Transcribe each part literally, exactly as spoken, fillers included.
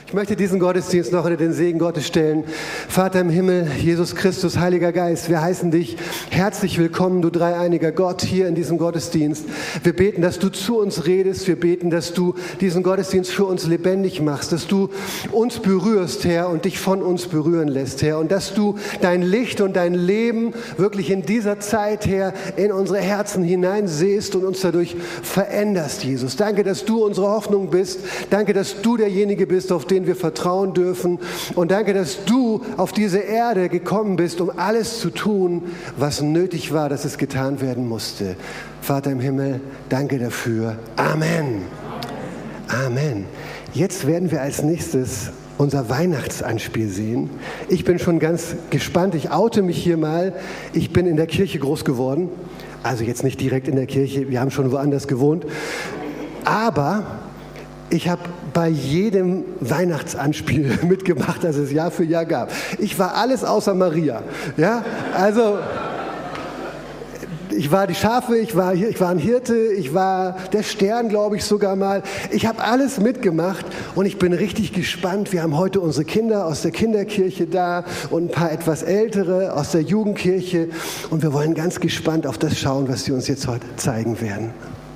Ich möchte diesen Gottesdienst noch unter den Segen Gottes stellen. Vater im Himmel, Jesus Christus, Heiliger Geist, wir heißen dich herzlich willkommen, du dreieiniger Gott, hier in diesem Gottesdienst. Wir beten, dass du zu uns redest. Wir beten, dass du diesen Gottesdienst für uns lebendig machst, dass du uns berührst, Herr, und dich von uns berühren lässt, Herr. Und dass du dein Licht und dein Leben wirklich in dieser Zeit, Herr, in unsere Herzen hineinsehst und uns dadurch veränderst, Jesus. Danke, dass du unsere Hoffnung bist. Danke, dass du derjenige bist, auf den wir vertrauen dürfen. Und danke, dass du auf diese Erde gekommen bist, um alles zu tun, was nötig war, dass es getan werden musste. Vater im Himmel, danke dafür. Amen. Amen. Jetzt werden wir als nächstes unser Weihnachtsanspiel sehen. Ich bin schon ganz gespannt. Ich oute mich hier mal. Ich bin in der Kirche groß geworden. Also jetzt nicht direkt in der Kirche. Wir haben schon woanders gewohnt. Aber ich habe bei jedem Weihnachtsanspiel mitgemacht, das es Jahr für Jahr gab. Ich war alles außer Maria. Ja, also ich war die Schafe, ich war, ich war ein Hirte, ich war der Stern, glaube ich sogar mal. Ich habe alles mitgemacht und ich bin richtig gespannt. Wir haben heute unsere Kinder aus der Kinderkirche da und ein paar etwas Ältere aus der Jugendkirche. Und wir wollen ganz gespannt auf das schauen, was sie uns jetzt heute zeigen werden.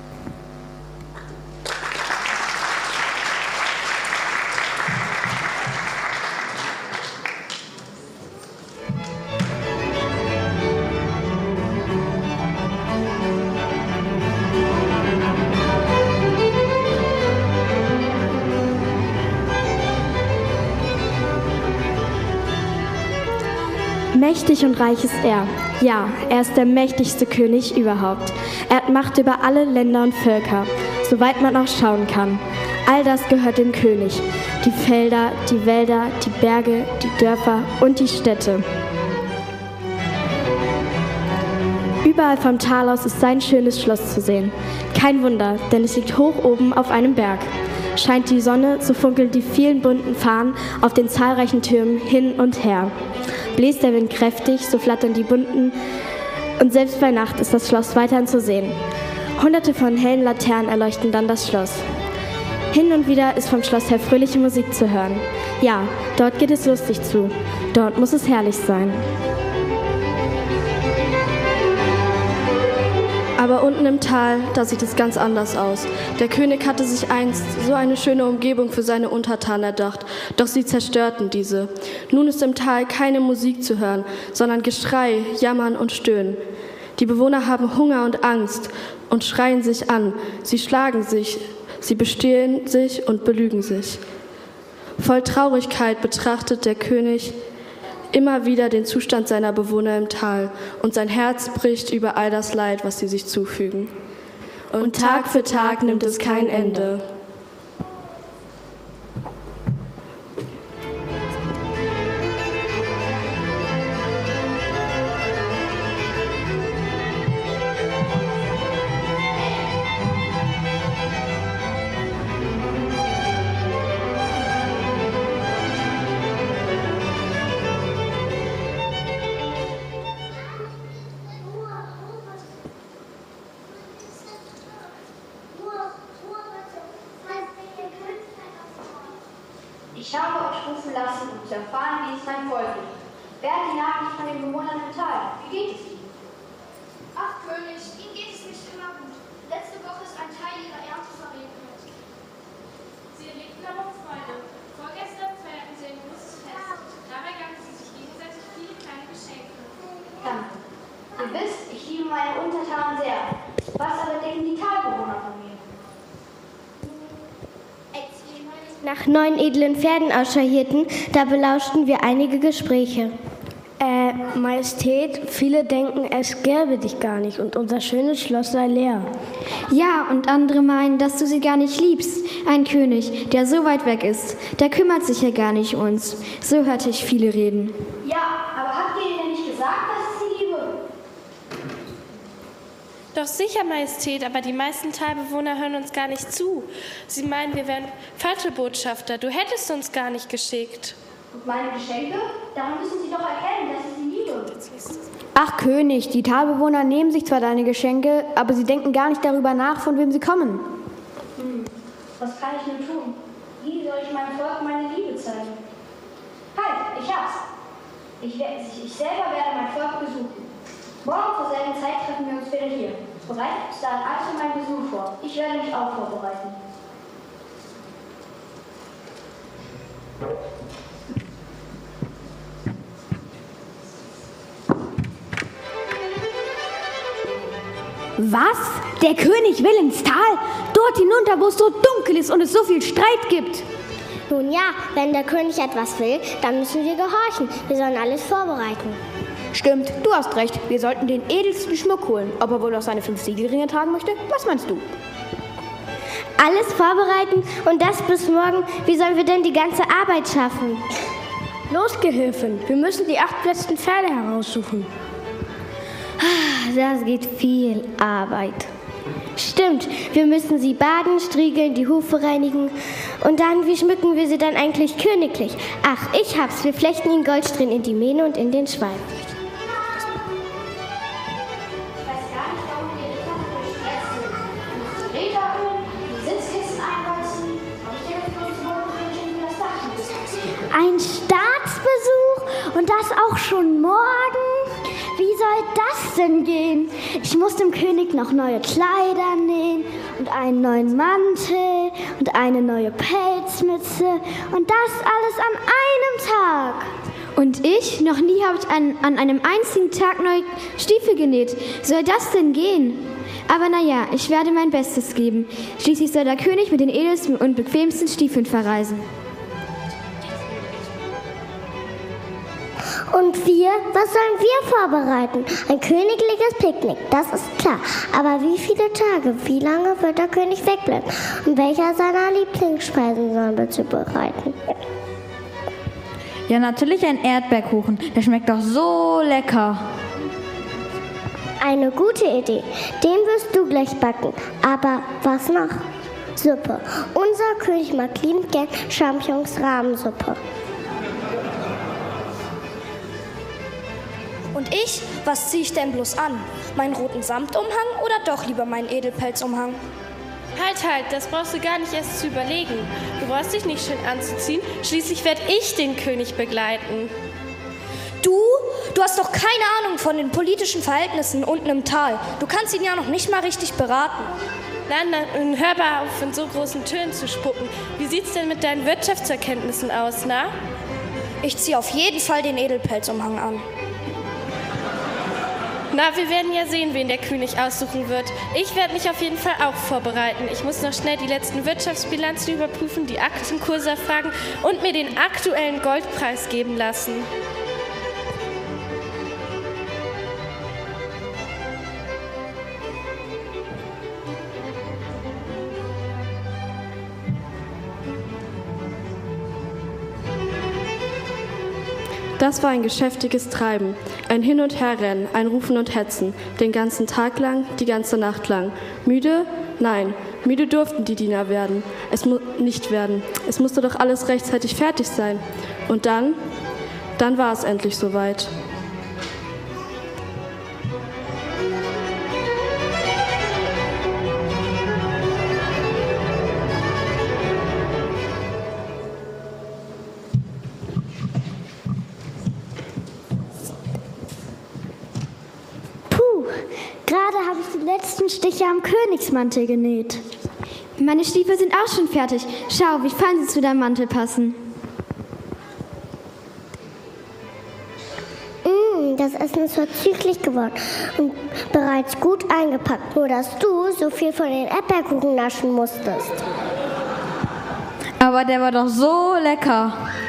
Mächtig und reich ist er. Ja, er ist der mächtigste König überhaupt. Er hat Macht über alle Länder und Völker, soweit man auch schauen kann. All das gehört dem König. Die Felder, die Wälder, die Berge, die Dörfer und die Städte. Überall vom Tal aus ist sein schönes Schloss zu sehen. Kein Wunder, denn es liegt hoch oben auf einem Berg. Scheint die Sonne, so funkeln die vielen bunten Fahnen auf den zahlreichen Türmen hin und her. Bläst der Wind kräftig, so flattern die bunten, und selbst bei Nacht ist das Schloss weiterhin zu sehen. Hunderte von hellen Laternen erleuchten dann das Schloss. Hin und wieder ist vom Schloss her fröhliche Musik zu hören. Ja, dort geht es lustig zu. Dort muss es herrlich sein. Aber unten im Tal, da sieht es ganz anders aus. Der König hatte sich einst so eine schöne Umgebung für seine Untertanen erdacht, doch sie zerstörten diese. Nun ist im Tal keine Musik zu hören, sondern Geschrei, Jammern und Stöhnen. Die Bewohner haben Hunger und Angst und schreien sich an. Sie schlagen sich, sie bestehlen sich und belügen sich. Voll Traurigkeit betrachtet der König immer wieder den Zustand seiner Bewohner im Tal und sein Herz bricht über all das Leid, was sie sich zufügen. Und Tag für Tag nimmt es kein Ende. Ich habe euch rufen lassen, um zu erfahren, wie es mein Volk ist. Wer hat die Nachricht von den Bewohnern im Tal? Wie geht es ihnen? Ach, König, ihnen geht es nicht immer gut. Letzte Woche ist ein Teil ihrer Ernte verregnet. Sie erlebten aber Freude. Vorgestern feierten sie ein großes Fest. Dabei gaben sie sich gegenseitig viele kleine Geschenke. Danke. Ihr wisst, ich liebe meine Untertanen sehr. Was aber denken die Talbewohner von mir? Nach neun edlen Pferden Ausschau hielten, da belauschten wir einige Gespräche. Äh, Majestät, viele denken, es gäbe dich gar nicht und unser schönes Schloss sei leer. Ja, und andere meinen, dass du sie gar nicht liebst. Ein König, der so weit weg ist, der kümmert sich ja gar nicht um uns. So hörte ich viele reden. Ja, aber habt ihr denn nicht gesagt, dass ich sie liebe? Doch sicher, Majestät, aber die meisten Talbewohner hören uns gar nicht zu. Sie meinen, wir wären falsche Botschafter. Du hättest uns gar nicht geschickt. Und meine Geschenke? Daran müssen sie doch erkennen, dass ich sie liebe. Ach König, die Talbewohner nehmen sich zwar deine Geschenke, aber sie denken gar nicht darüber nach, von wem sie kommen. Hm, was kann ich nun tun? Wie soll ich meinem Volk meine Liebe zeigen. Halt, ich hab's. Ich, ich selber werde mein Volk besuchen. Morgen zur selben Zeit treffen wir uns wieder hier. Bereitet bis dahin alles für meinen Besuch vor. Ich werde mich auch vorbereiten. Was? Der König will ins Tal? Dort hinunter, wo es so dunkel ist und es so viel Streit gibt? Nun ja, wenn der König etwas will, dann müssen wir gehorchen. Wir sollen alles vorbereiten. Stimmt, du hast recht. Wir sollten den edelsten Schmuck holen. Ob er wohl auch seine fünf Siegelringe tragen möchte? Was meinst du? Alles vorbereiten und das bis morgen. Wie sollen wir denn die ganze Arbeit schaffen? Los, Gehilfen. Wir müssen die acht besten Pferde heraussuchen. Das geht viel Arbeit. Stimmt, wir müssen sie baden, striegeln, die Hufe reinigen. Und dann, wie schmücken wir sie dann eigentlich königlich? Ach, ich hab's. Wir flechten ihnen Goldsträhnen in die Mähne und in den Schweif. Ich weiß gar nicht, warum wir die Kappe stressen. Die Räder ölen, die Sitzkissen einreißen. Aber ich denke, wir müssen morgen früh das Dach müssen. Ein Staatsbesuch und das auch schon morgen? Wie soll das denn gehen? Ich muss dem König noch neue Kleider nähen und einen neuen Mantel und eine neue Pelzmütze und das alles an einem Tag. Und ich? Noch nie habe ich an, an einem einzigen Tag neue Stiefel genäht. Soll das denn gehen? Aber naja, ich werde mein Bestes geben. Schließlich soll der König mit den edelsten und bequemsten Stiefeln verreisen. Und wir? Was sollen wir vorbereiten? Ein königliches Picknick, das ist klar. Aber wie viele Tage, wie lange wird der König wegbleiben? Und welcher seiner Lieblingsspeisen sollen wir zubereiten? Ja, natürlich ein Erdbeerkuchen. Der schmeckt doch so lecker. Eine gute Idee. Den wirst du gleich backen. Aber was noch? Suppe. Unser König mag liebend gern Champignons-Rahmensuppe. Und ich? Was ziehe ich denn bloß an? Meinen roten Samtumhang oder doch lieber meinen Edelpelzumhang? Halt, halt, das brauchst du gar nicht erst zu überlegen. Du brauchst dich nicht schön anzuziehen. Schließlich werde ich den König begleiten. Du? Du hast doch keine Ahnung von den politischen Verhältnissen unten im Tal. Du kannst ihn ja noch nicht mal richtig beraten. Nein, nein, hör mal auf, in so großen Tönen zu spucken. Wie sieht's denn mit deinen Wirtschaftserkenntnissen aus, na? Ich ziehe auf jeden Fall den Edelpelzumhang an. Na, wir werden ja sehen, wen der König aussuchen wird. Ich werde mich auf jeden Fall auch vorbereiten. Ich muss noch schnell die letzten Wirtschaftsbilanzen überprüfen, die Aktenkurse erfragen und mir den aktuellen Goldpreis geben lassen. Das war ein geschäftiges Treiben, ein Hin- und Herrennen, ein Rufen und Hetzen, den ganzen Tag lang, die ganze Nacht lang. Müde? Nein, müde durften die Diener werden. Es mu- nicht werden. Es musste doch alles rechtzeitig fertig sein. Und dann? Dann war es endlich soweit. Gerade habe ich die letzten Stiche am Königsmantel genäht. Meine Stiefel sind auch schon fertig. Schau, wie fein sie zu deinem Mantel passen. Mm, das Essen ist vorzüglich geworden und bereits gut eingepackt. Nur, dass du so viel von den Erdbeerkuchen naschen musstest. Aber der war doch so lecker.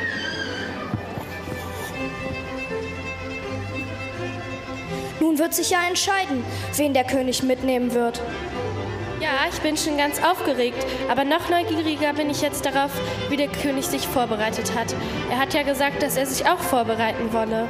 Nun wird sich ja entscheiden, wen der König mitnehmen wird. Ja, ich bin schon ganz aufgeregt, aber noch neugieriger bin ich jetzt darauf, wie der König sich vorbereitet hat. Er hat ja gesagt, dass er sich auch vorbereiten wolle.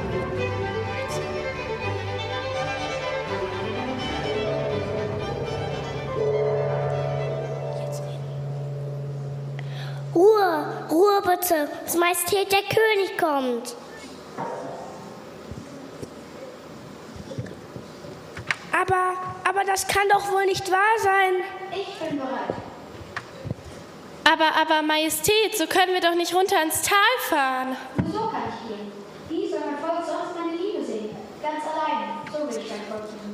Ruhe, Ruhe bitte, His Majestät der König kommt. Aber, aber das kann doch wohl nicht wahr sein. Ich bin bereit. Aber, aber Majestät, so können wir doch nicht runter ins Tal fahren. Nur so kann ich gehen. Wie soll mein Volk sonst meine Liebe sehen? Ganz allein. So will ich mein Volk besuchen.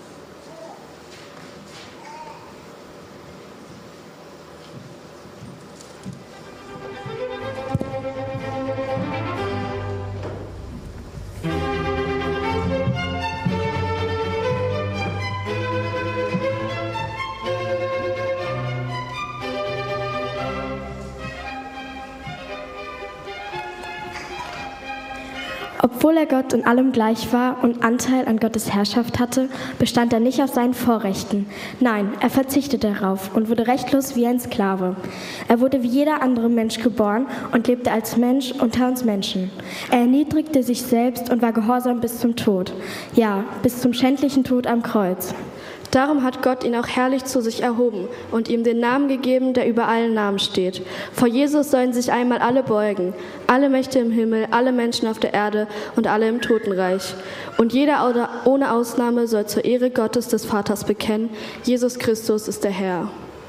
Obwohl er Gott in allem gleich war und Anteil an Gottes Herrschaft hatte, bestand er nicht auf seinen Vorrechten. Nein, er verzichtete darauf und wurde rechtlos wie ein Sklave. Er wurde wie jeder andere Mensch geboren und lebte als Mensch unter uns Menschen. Er erniedrigte sich selbst und war gehorsam bis zum Tod. Ja, bis zum schändlichen Tod am Kreuz. Darum hat Gott ihn auch herrlich zu sich erhoben und ihm den Namen gegeben, der über allen Namen steht. Vor Jesus sollen sich einmal alle beugen, alle Mächte im Himmel, alle Menschen auf der Erde und alle im Totenreich. Und jeder ohne Ausnahme soll zur Ehre Gottes des Vaters bekennen, Jesus Christus ist der Herr.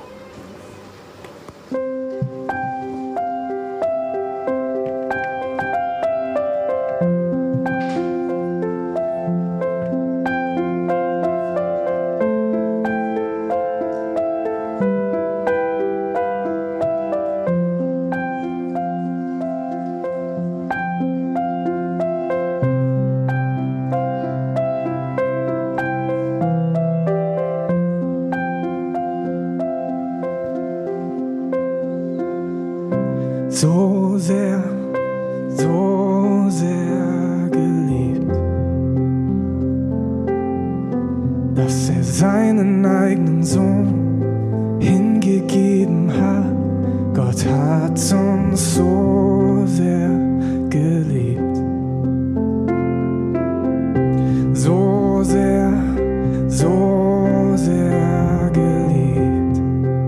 So sehr, so sehr geliebt, dass er seinen eigenen Sohn hingegeben hat. Gott hat uns so sehr geliebt, so sehr, so sehr geliebt,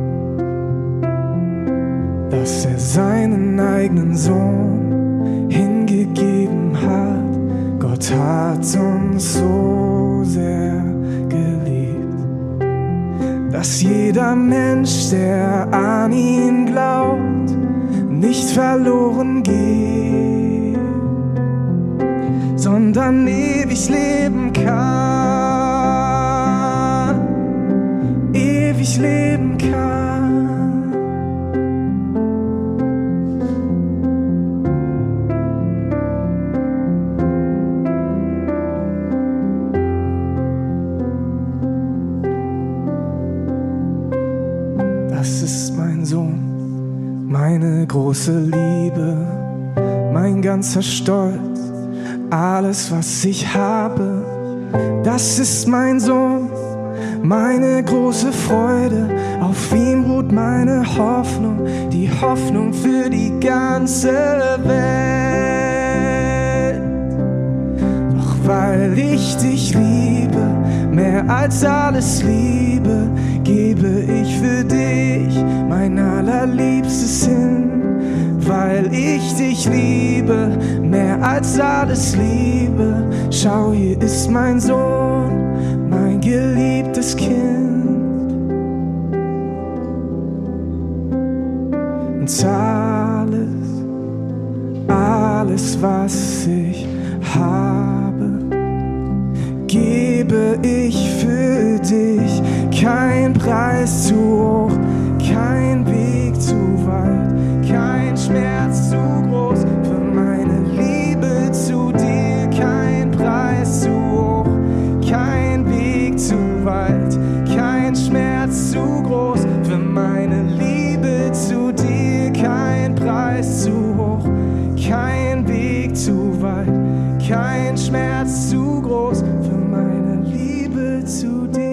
dass er seinen eigenen Sohn hingegeben hat. Gott hat uns so sehr geliebt, dass jeder Mensch, der an ihn glaubt, nicht verloren geht, sondern ewig leben kann, ewig leben kann. Das ist mein Sohn, meine große Liebe, mein ganzer Stolz, alles, was ich habe. Das ist mein Sohn, meine große Freude, auf ihm ruht meine Hoffnung, die Hoffnung für die ganze Welt. Doch weil ich dich liebe, mehr als alles liebe, gebe ich für dich mein allerliebstes hin. Weil ich dich liebe, mehr als alles liebe, schau, hier ist mein Sohn, mein geliebtes Kind. Und alles, alles, was ich habe, gebe ich für dich. Kein Preis zu hoch, kein Weg zu weit, kein Schmerz zu groß für meine Liebe zu dir. Kein Preis zu hoch, kein Weg zu weit, kein Schmerz zu groß für meine Liebe zu dir. Kein Preis zu hoch, kein Weg zu weit, kein Schmerz zu groß für meine Liebe zu dir.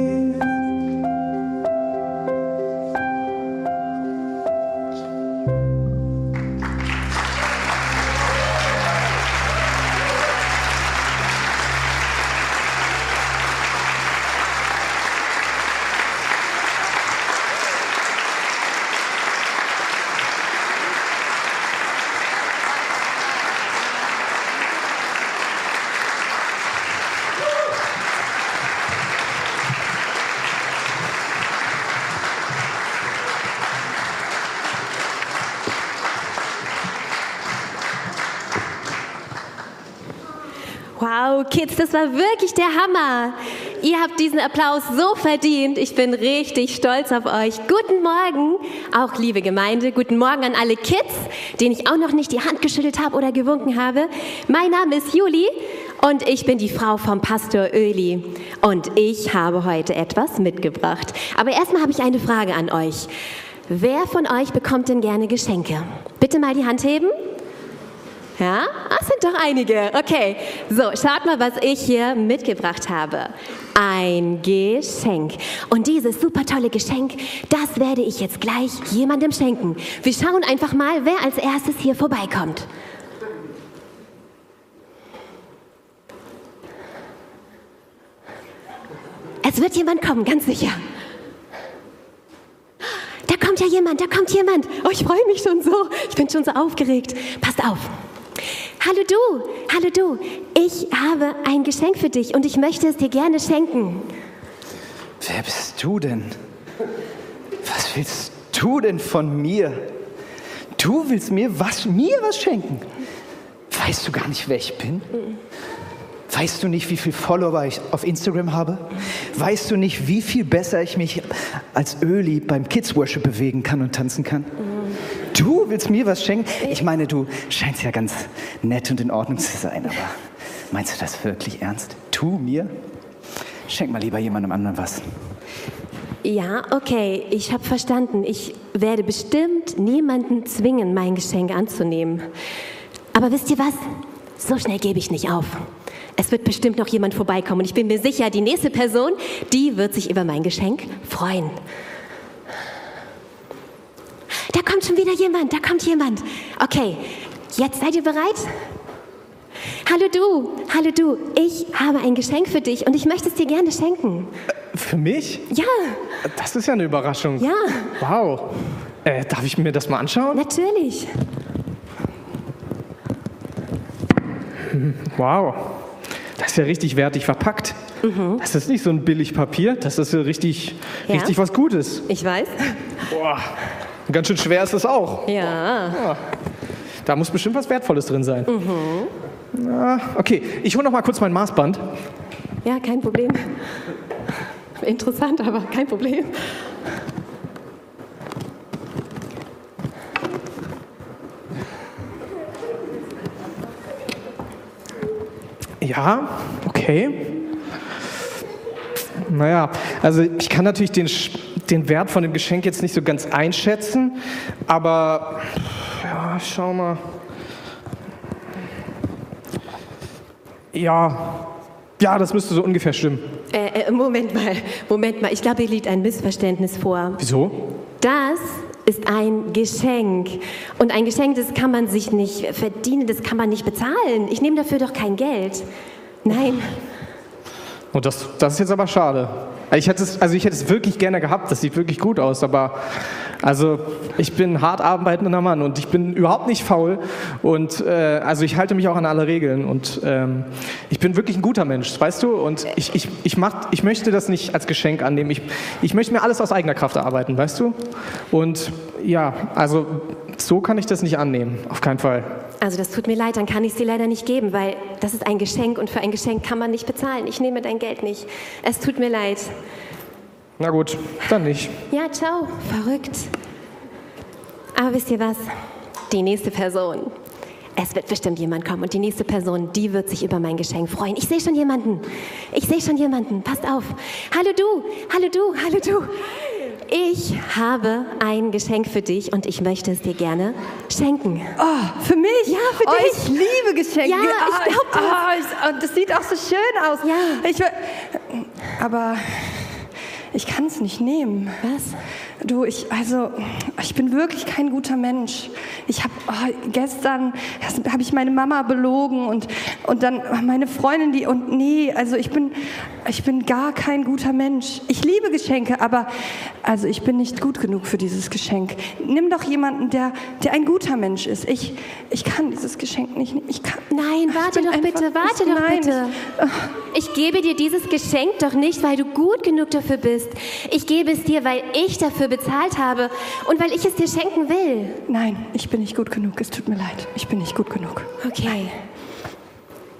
Wow, Kids, das war wirklich der Hammer. Ihr habt diesen Applaus so verdient. Ich bin richtig stolz auf euch. Guten Morgen, auch liebe Gemeinde. Guten Morgen an alle Kids, denen ich auch noch nicht die Hand geschüttelt habe oder gewunken habe. Mein Name ist Juli und ich bin die Frau vom Pastor Öli. Und ich habe heute etwas mitgebracht. Aber erstmal habe ich eine Frage an euch. Wer von euch bekommt denn gerne Geschenke? Bitte mal die Hand heben. Ja, das sind doch einige. Okay, so, schaut mal, was ich hier mitgebracht habe. Ein Geschenk. Und dieses super tolle Geschenk, das werde ich jetzt gleich jemandem schenken. Wir schauen einfach mal, wer als erstes hier vorbeikommt. Es wird jemand kommen, ganz sicher. Da kommt ja jemand, da kommt jemand. Oh, ich freue mich schon so. Ich bin schon so aufgeregt. Passt auf. Hallo du, hallo du, ich habe ein Geschenk für dich und ich möchte es dir gerne schenken. Wer bist du denn? Was willst du denn von mir? Du willst mir was, mir was schenken? Weißt du gar nicht, wer ich bin? Weißt du nicht, wie viele Follower ich auf Instagram habe? Weißt du nicht, wie viel besser ich mich als Öli beim Kids Worship bewegen kann und tanzen kann? Du willst mir was schenken? Ich meine, du scheinst ja ganz nett und in Ordnung zu sein, aber meinst du das wirklich ernst? Du mir? Schenk mal lieber jemandem anderen was. Ja, okay, ich habe verstanden. Ich werde bestimmt niemanden zwingen, mein Geschenk anzunehmen. Aber wisst ihr was? So schnell gebe ich nicht auf. Es wird bestimmt noch jemand vorbeikommen und ich bin mir sicher, die nächste Person, die wird sich über mein Geschenk freuen. Da kommt schon wieder jemand, da kommt jemand. Okay, jetzt seid ihr bereit? Hallo du, hallo du, ich habe ein Geschenk für dich und ich möchte es dir gerne schenken. Für mich? Ja. Das ist ja eine Überraschung. Ja. Wow. Äh, darf ich mir das mal anschauen? Natürlich. Wow. Das ist ja richtig wertig verpackt. Mhm. Das ist nicht so ein Billigpapier, das ist ja richtig, ja. richtig was Gutes. Ich weiß. Boah. Ganz schön schwer ist es auch. Ja. ja. Da muss bestimmt was Wertvolles drin sein. Mhm. Na, okay, ich hole noch mal kurz mein Maßband. Ja, kein Problem. Interessant, aber kein Problem. Ja, okay. Naja, also ich kann natürlich den, den Wert von dem Geschenk jetzt nicht so ganz einschätzen, aber ja, schau mal. Ja, ja, das müsste so ungefähr stimmen. Äh, äh, Moment mal, Moment mal, ich glaube, hier liegt ein Missverständnis vor. Wieso? Das ist ein Geschenk. Und ein Geschenk, das kann man sich nicht verdienen, das kann man nicht bezahlen. Ich nehme dafür doch kein Geld. Nein. Und das, das ist jetzt aber schade. Ich hätte es, also ich hätte es wirklich gerne gehabt, das sieht wirklich gut aus, aber also ich bin ein hart arbeitender Mann und ich bin überhaupt nicht faul und äh, also ich halte mich auch an alle Regeln und ähm, ich bin wirklich ein guter Mensch, weißt du, und ich, ich, ich, mach, ich möchte das nicht als Geschenk annehmen, ich, ich möchte mir alles aus eigener Kraft erarbeiten, weißt du, und ja, also so kann ich das nicht annehmen, auf keinen Fall. Also das tut mir leid, dann kann ich es dir leider nicht geben, weil das ist ein Geschenk und für ein Geschenk kann man nicht bezahlen. Ich nehme dein Geld nicht. Es tut mir leid. Na gut, dann nicht. Ja, ciao. Verrückt. Aber wisst ihr was? Die nächste Person. Es wird bestimmt jemand kommen und die nächste Person, die wird sich über mein Geschenk freuen. Ich sehe schon jemanden. Ich sehe schon jemanden. Passt auf. Hallo du, hallo du, hallo du. Ich habe ein Geschenk für dich und ich möchte es dir gerne schenken. Oh, für mich? Ja, für oh, dich. Ich liebe Geschenke. Ja, ich glaube das. Oh, das sieht auch so schön aus. Ja. Ich, aber ich kann es nicht nehmen. Was? Du, ich, also, ich bin wirklich kein guter Mensch. Ich habe oh, gestern habe ich meine Mama belogen und und dann meine Freundin die und nee, also ich bin ich bin gar kein guter Mensch. Ich liebe Geschenke, aber also ich bin nicht gut genug für dieses Geschenk. Nimm doch jemanden, der der ein guter Mensch ist. Ich ich kann dieses Geschenk nicht. Ich kann. Nein, warte doch einfach, bitte, warte ich, doch nein, bitte. Ich, ich gebe dir dieses Geschenk doch nicht, weil du gut genug dafür bist. Ich gebe es dir, weil ich dafür bezahlt habe und weil ich es dir schenken will. Nein, ich bin nicht gut genug. Es tut mir leid. Ich bin nicht gut genug. Okay.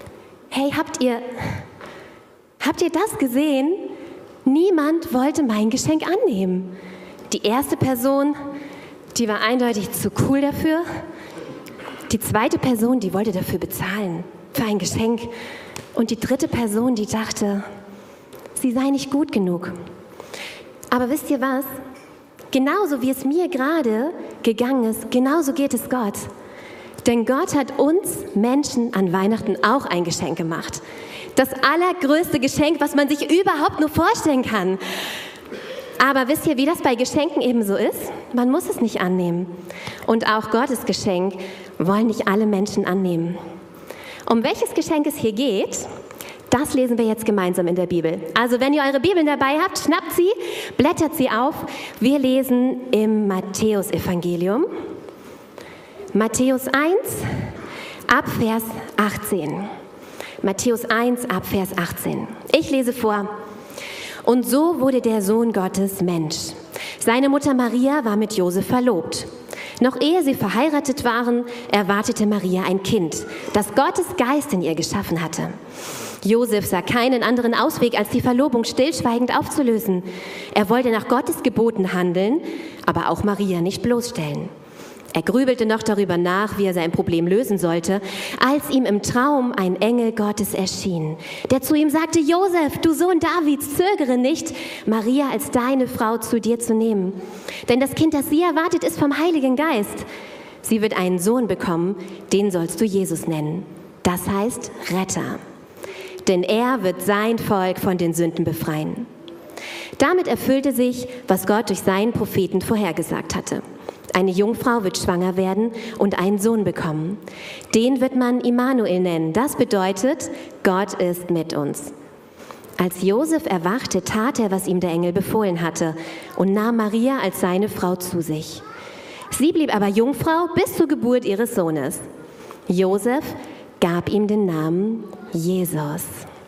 Hey, habt ihr, habt ihr das gesehen? Niemand wollte mein Geschenk annehmen. Die erste Person, die war eindeutig zu cool dafür. Die zweite Person, die wollte dafür bezahlen, für ein Geschenk. Und die dritte Person, die dachte, sie sei nicht gut genug. Aber wisst ihr was? Genauso wie es mir gerade gegangen ist, genauso geht es Gott. Denn Gott hat uns Menschen an Weihnachten auch ein Geschenk gemacht. Das allergrößte Geschenk, was man sich überhaupt nur vorstellen kann. Aber wisst ihr, wie das bei Geschenken eben so ist? Man muss es nicht annehmen. Und auch Gottes Geschenk wollen nicht alle Menschen annehmen. Um welches Geschenk es hier geht, das lesen wir jetzt gemeinsam in der Bibel. Also wenn ihr eure Bibeln dabei habt, schnappt sie, blättert sie auf. Wir lesen im Matthäusevangelium. Matthäus eins, ab Vers achtzehn. Matthäus eins, ab Vers achtzehn. Ich lese vor. Und so wurde der Sohn Gottes Mensch. Seine Mutter Maria war mit Josef verlobt. Noch ehe sie verheiratet waren, erwartete Maria ein Kind, das Gottes Geist in ihr geschaffen hatte. Josef sah keinen anderen Ausweg, als die Verlobung stillschweigend aufzulösen. Er wollte nach Gottes Geboten handeln, aber auch Maria nicht bloßstellen. Er grübelte noch darüber nach, wie er sein Problem lösen sollte, als ihm im Traum ein Engel Gottes erschien, der zu ihm sagte: Josef, du Sohn Davids, zögere nicht, Maria als deine Frau zu dir zu nehmen. Denn das Kind, das sie erwartet, ist vom Heiligen Geist. Sie wird einen Sohn bekommen, den sollst du Jesus nennen. Das heißt Retter. Denn er wird sein Volk von den Sünden befreien. Damit erfüllte sich, was Gott durch seinen Propheten vorhergesagt hatte. Eine Jungfrau wird schwanger werden und einen Sohn bekommen. Den wird man Immanuel nennen. Das bedeutet, Gott ist mit uns. Als Josef erwachte, tat er, was ihm der Engel befohlen hatte und nahm Maria als seine Frau zu sich. Sie blieb aber Jungfrau bis zur Geburt ihres Sohnes. Josef gab ihm den Namen Jesus.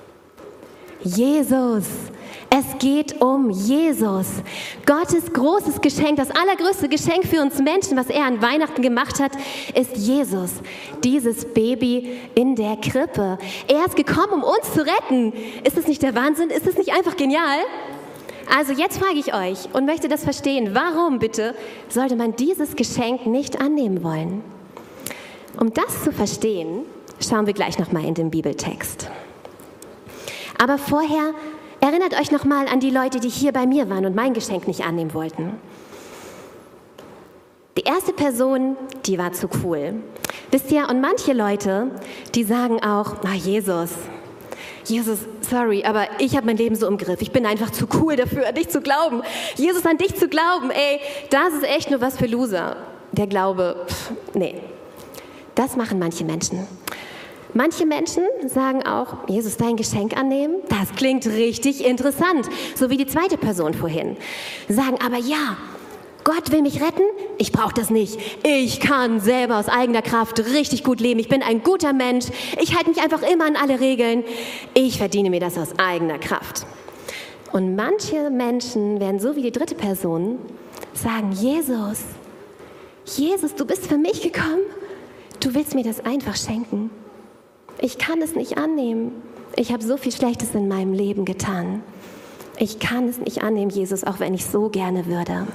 Jesus. Es geht um Jesus. Gottes großes Geschenk, das allergrößte Geschenk für uns Menschen, was er an Weihnachten gemacht hat, ist Jesus. Dieses Baby in der Krippe. Er ist gekommen, um uns zu retten. Ist das nicht der Wahnsinn? Ist das nicht einfach genial? Also jetzt frage ich euch und möchte das verstehen. Warum bitte sollte man dieses Geschenk nicht annehmen wollen? Um das zu verstehen, schauen wir gleich nochmal in den Bibeltext. Aber vorher erinnert euch nochmal an die Leute, die hier bei mir waren und mein Geschenk nicht annehmen wollten. Die erste Person, die war zu cool. Wisst ihr, und manche Leute, die sagen auch: Ah, Jesus, Jesus, sorry, aber ich habe mein Leben so im Griff. Ich bin einfach zu cool dafür, an dich zu glauben. Jesus, an dich zu glauben, ey, das ist echt nur was für Loser. Der Glaube, pff, nee. Das machen manche Menschen. Manche Menschen sagen auch: Jesus, dein Geschenk annehmen, das klingt richtig interessant. So wie die zweite Person vorhin. Sagen aber: ja, Gott will mich retten, ich brauche das nicht. Ich kann selber aus eigener Kraft richtig gut leben. Ich bin ein guter Mensch. Ich halte mich einfach immer an alle Regeln. Ich verdiene mir das aus eigener Kraft. Und manche Menschen werden so wie die dritte Person sagen: Jesus, Jesus, du bist für mich gekommen. Du willst mir das einfach schenken. Ich kann es nicht annehmen. Ich habe so viel Schlechtes in meinem Leben getan. Ich kann es nicht annehmen, Jesus, auch wenn ich so gerne würde.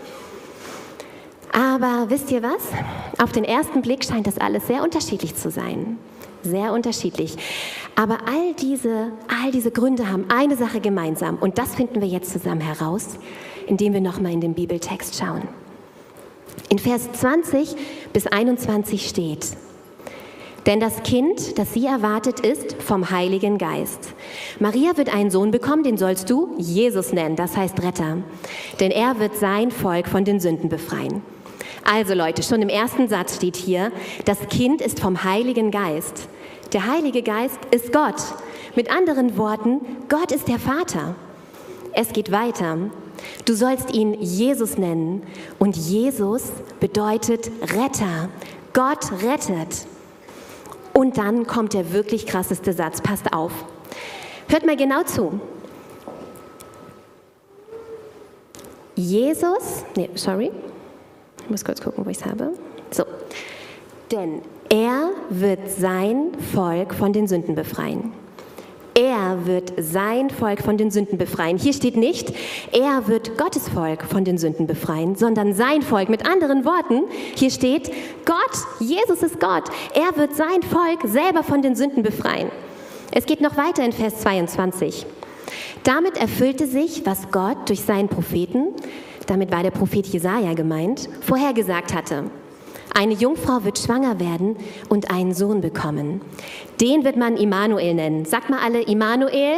Aber wisst ihr was? Auf den ersten Blick scheint das alles sehr unterschiedlich zu sein. Sehr unterschiedlich. Aber all diese, all diese Gründe haben eine Sache gemeinsam. Und das finden wir jetzt zusammen heraus, indem wir nochmal in den Bibeltext schauen. In Vers zwanzig bis einundzwanzig steht: Denn das Kind, das sie erwartet, ist vom Heiligen Geist. Maria wird einen Sohn bekommen, den sollst du Jesus nennen, das heißt Retter. Denn er wird sein Volk von den Sünden befreien. Also Leute, schon im ersten Satz steht hier, das Kind ist vom Heiligen Geist. Der Heilige Geist ist Gott. Mit anderen Worten, Gott ist der Vater. Es geht weiter. Du sollst ihn Jesus nennen. Und Jesus bedeutet Retter. Gott rettet. Und dann kommt der wirklich krasseste Satz. Passt auf. Hört mal genau zu. Jesus, nee, sorry. Ich muss kurz gucken, wo ich es habe. So. Denn er wird sein Volk von den Sünden befreien. Er wird sein Volk von den Sünden befreien. Hier steht nicht, er wird Gottes Volk von den Sünden befreien, sondern sein Volk. Mit anderen Worten, hier steht, Gott, Jesus ist Gott. Er wird sein Volk selber von den Sünden befreien. Es geht noch weiter in Vers zweiundzwanzig. Damit erfüllte sich, was Gott durch seinen Propheten, damit war der Prophet Jesaja gemeint, vorhergesagt hatte. Eine Jungfrau wird schwanger werden und einen Sohn bekommen. Den wird man Immanuel nennen. Sagt mal alle Immanuel.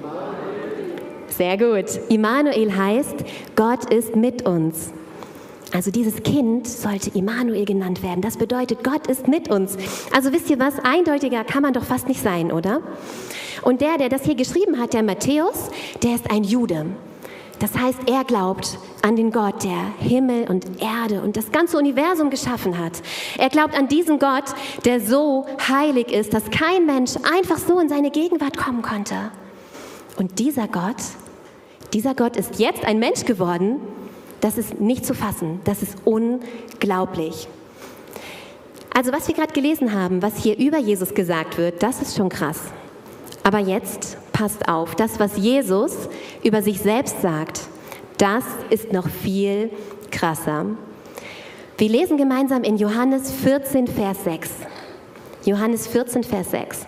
Sehr gut. Immanuel heißt, Gott ist mit uns. Also dieses Kind sollte Immanuel genannt werden. Das bedeutet, Gott ist mit uns. Also wisst ihr was? Eindeutiger kann man doch fast nicht sein, oder? Und der, der das hier geschrieben hat, der Matthäus, der ist ein Jude. Das heißt, er glaubt an den Gott, der Himmel und Erde und das ganze Universum geschaffen hat. Er glaubt an diesen Gott, der so heilig ist, dass kein Mensch einfach so in seine Gegenwart kommen konnte. Und dieser Gott, dieser Gott ist jetzt ein Mensch geworden. Das ist nicht zu fassen. Das ist unglaublich. Also was wir gerade gelesen haben, was hier über Jesus gesagt wird, das ist schon krass. Aber jetzt passt auf, das, was Jesus über sich selbst sagt, das ist noch viel krasser. Wir lesen gemeinsam in Johannes vierzehn, Vers sechs. Johannes vierzehn, Vers sechs.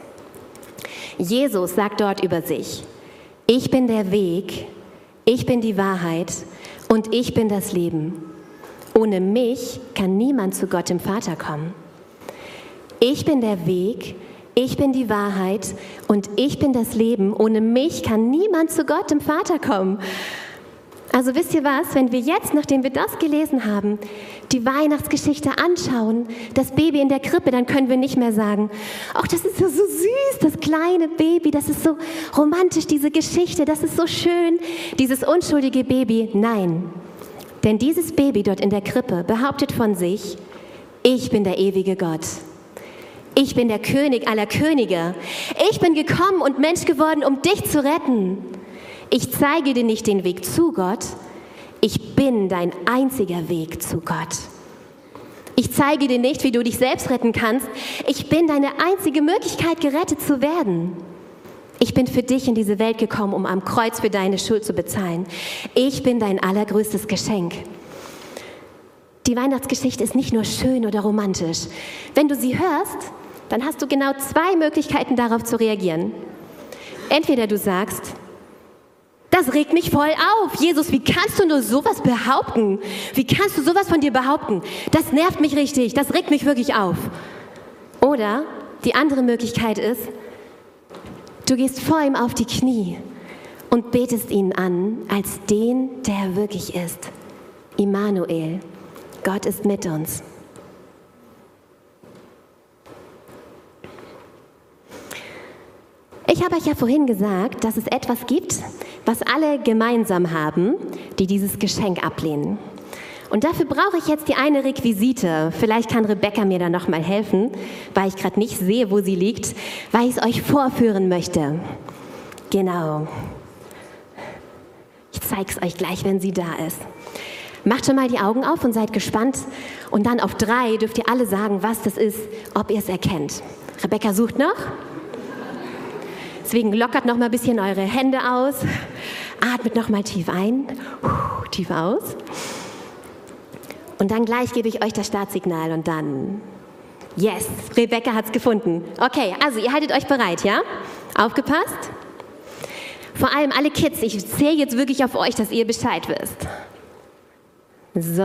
Jesus sagt dort über sich, ich bin der Weg, ich bin die Wahrheit und ich bin das Leben. Ohne mich kann niemand zu Gott dem Vater kommen. Ich bin der Weg, ich bin die Wahrheit und ich bin das Leben. Ohne mich kann niemand zu Gott, dem Vater, kommen. Also wisst ihr was, wenn wir jetzt, nachdem wir das gelesen haben, die Weihnachtsgeschichte anschauen, das Baby in der Krippe, dann können wir nicht mehr sagen, ach, das ist ja so süß, das kleine Baby, das ist so romantisch, diese Geschichte, das ist so schön, dieses unschuldige Baby. Nein, denn dieses Baby dort in der Krippe behauptet von sich, ich bin der ewige Gott. Ich bin der König aller Könige. Ich bin gekommen und Mensch geworden, um dich zu retten. Ich zeige dir nicht den Weg zu Gott. Ich bin dein einziger Weg zu Gott. Ich zeige dir nicht, wie du dich selbst retten kannst. Ich bin deine einzige Möglichkeit, gerettet zu werden. Ich bin für dich in diese Welt gekommen, um am Kreuz für deine Schuld zu bezahlen. Ich bin dein allergrößtes Geschenk. Die Weihnachtsgeschichte ist nicht nur schön oder romantisch. Wenn du sie hörst, dann hast du genau zwei Möglichkeiten, darauf zu reagieren. Entweder du sagst, das regt mich voll auf. Jesus, wie kannst du nur sowas behaupten? Wie kannst du sowas von dir behaupten? Das nervt mich richtig, das regt mich wirklich auf. Oder die andere Möglichkeit ist, du gehst vor ihm auf die Knie und betest ihn an als den, der er wirklich ist. Immanuel. Gott ist mit uns. Ich habe euch ja vorhin gesagt, dass es etwas gibt, was alle gemeinsam haben, die dieses Geschenk ablehnen. Und dafür brauche ich jetzt die eine Requisite. Vielleicht kann Rebecca mir da noch mal helfen, weil ich gerade nicht sehe, wo sie liegt, weil ich es euch vorführen möchte. Genau. Ich zeige es euch gleich, wenn sie da ist. Macht schon mal die Augen auf und seid gespannt. Und dann auf drei dürft ihr alle sagen, was das ist, ob ihr es erkennt. Rebecca sucht noch. Deswegen lockert noch mal ein bisschen eure Hände aus. Atmet noch mal tief ein, tief aus. Und dann gleich gebe ich euch das Startsignal und dann, yes, Rebecca hat es gefunden. Okay, also ihr haltet euch bereit, ja? Aufgepasst? Vor allem alle Kids, ich zähle jetzt wirklich auf euch, dass ihr Bescheid wisst. So.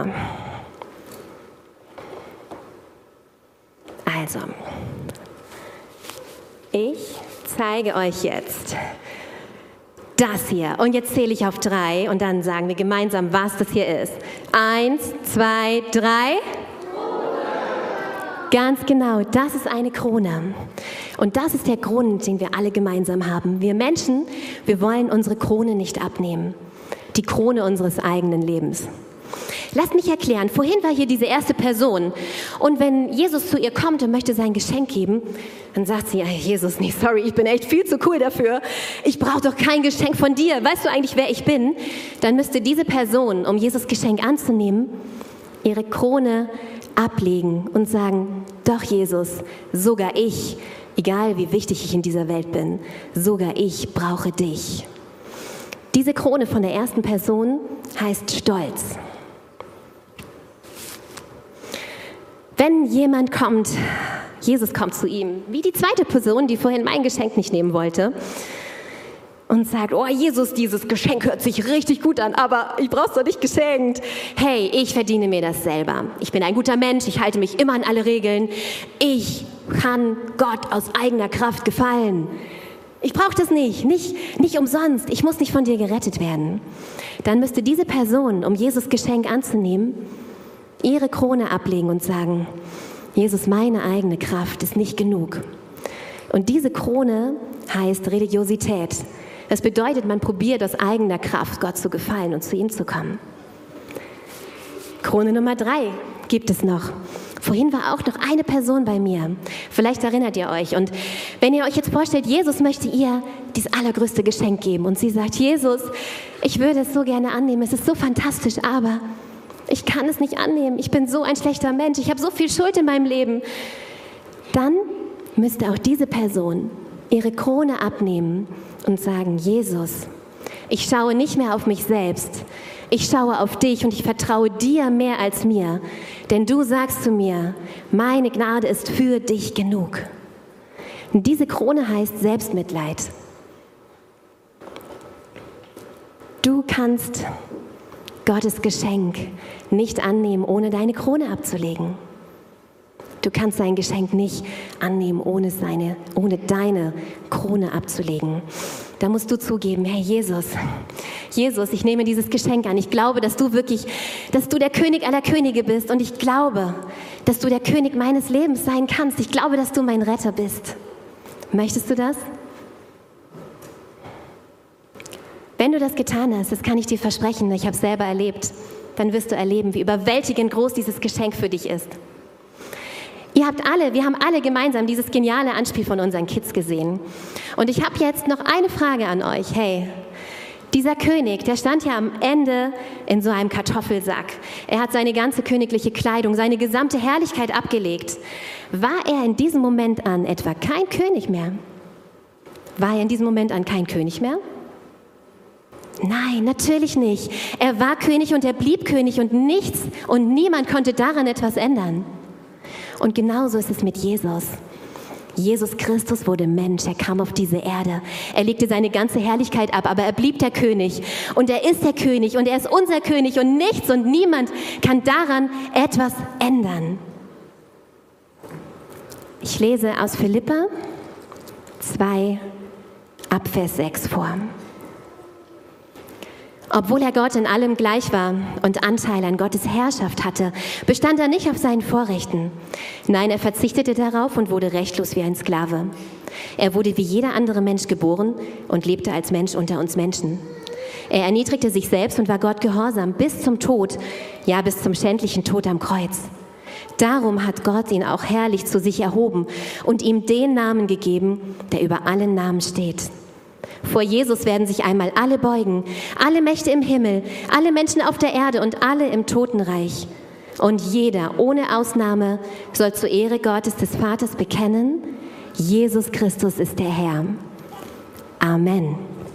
Also, ich zeige euch jetzt das hier. Und jetzt zähle ich auf drei und dann sagen wir gemeinsam, was das hier ist. Eins, zwei, drei. Ganz genau, das ist eine Krone. Und das ist der Grund, den wir alle gemeinsam haben. Wir Menschen, wir wollen unsere Krone nicht abnehmen. Die Krone unseres eigenen Lebens. Lasst mich erklären, vorhin war hier diese erste Person und wenn Jesus zu ihr kommt und möchte sein Geschenk geben, dann sagt sie, Jesus, nee, sorry, ich bin echt viel zu cool dafür, ich brauche doch kein Geschenk von dir, weißt du eigentlich, wer ich bin? Dann müsste diese Person, um Jesus Geschenk anzunehmen, ihre Krone ablegen und sagen, doch Jesus, sogar ich, egal wie wichtig ich in dieser Welt bin, sogar ich brauche dich. Diese Krone von der ersten Person heißt Stolz. Wenn jemand kommt, Jesus kommt zu ihm, wie die zweite Person, die vorhin mein Geschenk nicht nehmen wollte, und sagt, oh Jesus, dieses Geschenk hört sich richtig gut an, aber ich brauch's doch nicht geschenkt. Hey, ich verdiene mir das selber. Ich bin ein guter Mensch, ich halte mich immer an alle Regeln. Ich kann Gott aus eigener Kraft gefallen. Ich brauche das nicht, nicht, nicht umsonst. Ich muss nicht von dir gerettet werden. Dann müsste diese Person, um Jesus Geschenk anzunehmen, ihre Krone ablegen und sagen, Jesus, meine eigene Kraft ist nicht genug. Und diese Krone heißt Religiosität. Das bedeutet, man probiert aus eigener Kraft, Gott zu gefallen und zu ihm zu kommen. Krone Nummer drei gibt es noch. Vorhin war auch noch eine Person bei mir. Vielleicht erinnert ihr euch. Und wenn ihr euch jetzt vorstellt, Jesus möchte ihr das allergrößte Geschenk geben. Und sie sagt, Jesus, ich würde es so gerne annehmen. Es ist so fantastisch, aber ich kann es nicht annehmen. Ich bin so ein schlechter Mensch. Ich habe so viel Schuld in meinem Leben. Dann müsste auch diese Person ihre Krone abnehmen und sagen, Jesus, ich schaue nicht mehr auf mich selbst. Ich schaue auf dich und ich vertraue dir mehr als mir. Denn du sagst zu mir, meine Gnade ist für dich genug. Und diese Krone heißt Selbstmitleid. Du kannst Gottes Geschenk nicht annehmen, ohne deine Krone abzulegen. Du kannst sein Geschenk nicht annehmen, ohne, seine, ohne deine Krone abzulegen. Da musst du zugeben, Herr Jesus, Jesus, ich nehme dieses Geschenk an. Ich glaube, dass du wirklich, dass du der König aller Könige bist. Und ich glaube, dass du der König meines Lebens sein kannst. Ich glaube, dass du mein Retter bist. Möchtest du das? Wenn du das getan hast, das kann ich dir versprechen, ich habe es selber erlebt, dann wirst du erleben, wie überwältigend groß dieses Geschenk für dich ist. Ihr habt alle, wir haben alle gemeinsam dieses geniale Anspiel von unseren Kids gesehen. Und ich habe jetzt noch eine Frage an euch. Hey, dieser König, der stand ja am Ende in so einem Kartoffelsack. Er hat seine ganze königliche Kleidung, seine gesamte Herrlichkeit abgelegt. War er in diesem Moment an etwa kein König mehr? War er in diesem Moment an kein König mehr? Nein, natürlich nicht. Er war König und er blieb König und nichts und niemand konnte daran etwas ändern. Und genauso ist es mit Jesus. Jesus Christus wurde Mensch, er kam auf diese Erde. Er legte seine ganze Herrlichkeit ab, aber er blieb der König. Und er ist der König und er ist unser König und nichts und niemand kann daran etwas ändern. Ich lese aus Philipper zwei, ab Vers sechs vor. Obwohl er Gott in allem gleich war und Anteil an Gottes Herrschaft hatte, bestand er nicht auf seinen Vorrechten. Nein, er verzichtete darauf und wurde rechtlos wie ein Sklave. Er wurde wie jeder andere Mensch geboren und lebte als Mensch unter uns Menschen. Er erniedrigte sich selbst und war Gott gehorsam bis zum Tod, ja bis zum schändlichen Tod am Kreuz. Darum hat Gott ihn auch herrlich zu sich erhoben und ihm den Namen gegeben, der über allen Namen steht. Vor Jesus werden sich einmal alle beugen, alle Mächte im Himmel, alle Menschen auf der Erde und alle im Totenreich. Und jeder, ohne Ausnahme, soll zur Ehre Gottes des Vaters bekennen, Jesus Christus ist der Herr. Amen.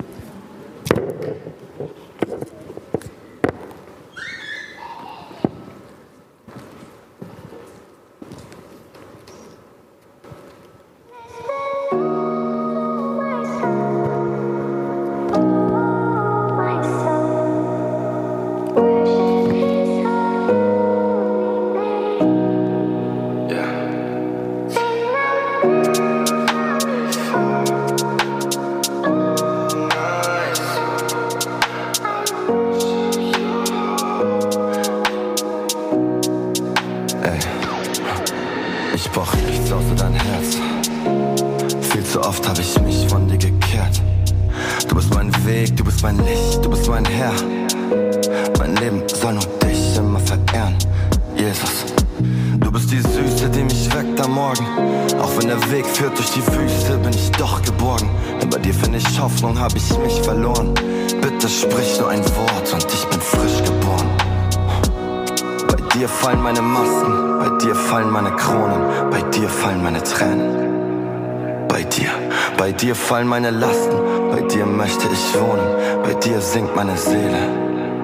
Hab ich mich verloren. Bitte sprich nur ein Wort und ich bin frisch geboren. Bei dir fallen meine Masken, bei dir fallen meine Kronen, bei dir fallen meine Tränen. Bei dir, bei dir fallen meine Lasten, bei dir möchte ich wohnen, bei dir singt meine Seele.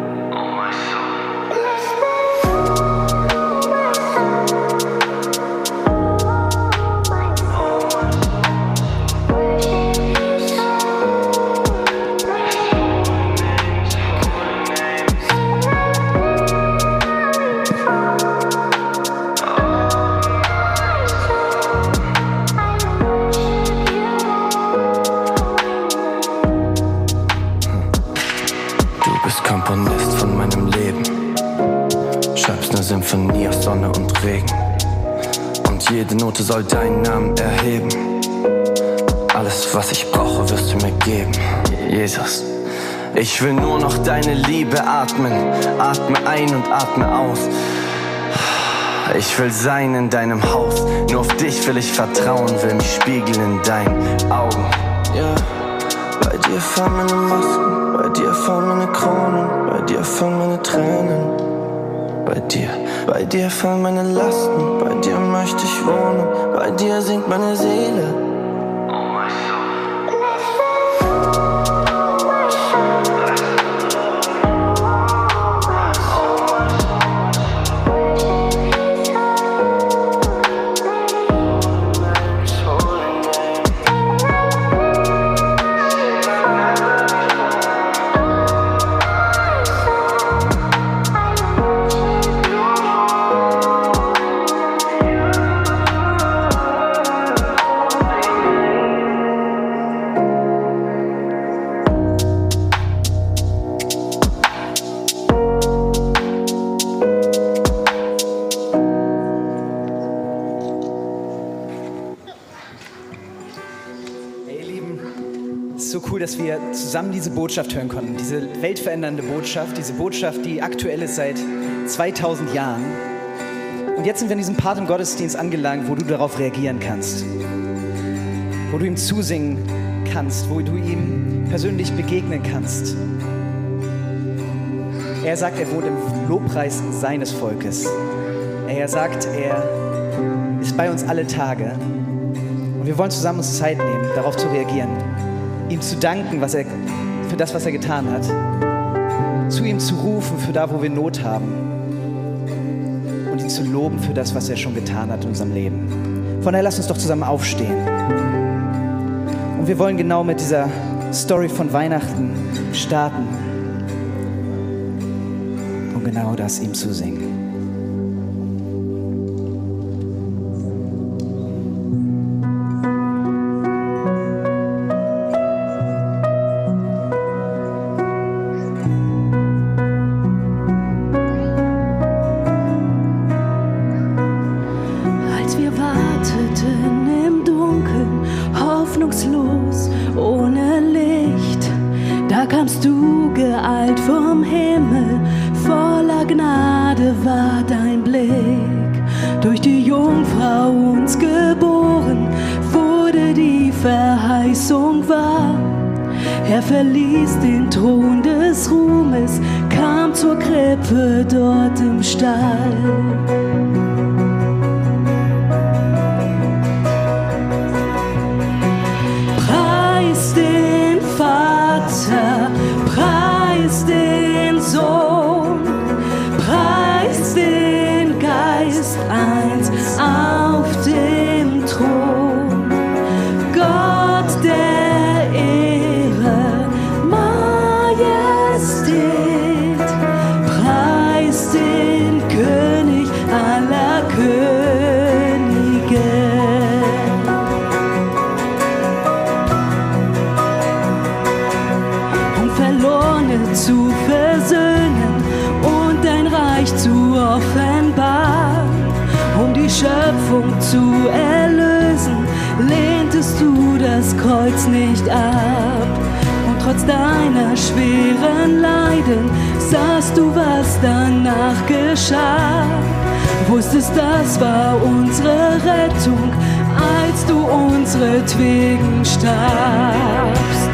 Note soll deinen Namen erheben. Alles, was ich brauche, wirst du mir geben. Jesus, ich will nur noch deine Liebe atmen. Atme ein und atme aus. Ich will sein in deinem Haus. Nur auf dich will ich vertrauen, will mich spiegeln in deinen Augen. Ja, bei dir fallen meine Masken, bei dir fallen meine Kronen, bei dir fallen meine Tränen. Bei dir, bei dir fallen meine Lasten, bei dir möchte ich wohnen, bei dir singt meine Seele. Dass wir zusammen diese Botschaft hören konnten, diese weltverändernde Botschaft, diese Botschaft, die aktuell ist seit zweitausend Jahren. Und jetzt sind wir in diesem Part im Gottesdienst angelangt, wo du darauf reagieren kannst, wo du ihm zusingen kannst, wo du ihm persönlich begegnen kannst. Er sagt, er wohnt im Lobpreis seines Volkes. Er sagt, er ist bei uns alle Tage. Und wir wollen zusammen uns Zeit nehmen, darauf zu reagieren. Ihm zu danken, was er, für das, was er getan hat. Zu ihm zu rufen für da, wo wir Not haben. Und ihn zu loben für das, was er schon getan hat in unserem Leben. Von daher lasst uns doch zusammen aufstehen. Und wir wollen genau mit dieser Story von Weihnachten starten. Und genau das ihm zu singen. Er verließ den Thron des Ruhmes, kam zur Krippe dort im Stall. Preis den Vater, preis den Sohn, preis den Geist, eins auf dem Thron. Gott der Ehre, Majestät, preis den König aller Könige. Um Verlorene zu versöhnen und dein Reich zu offenbaren, um die Schöpfung zu erlösen, lehntest du das Kreuz nicht ab. Und trotz deiner schweren Leiden sahst du, was danach geschah. Wusstest, das war unsere Rettung, als du unsretwegen starbst.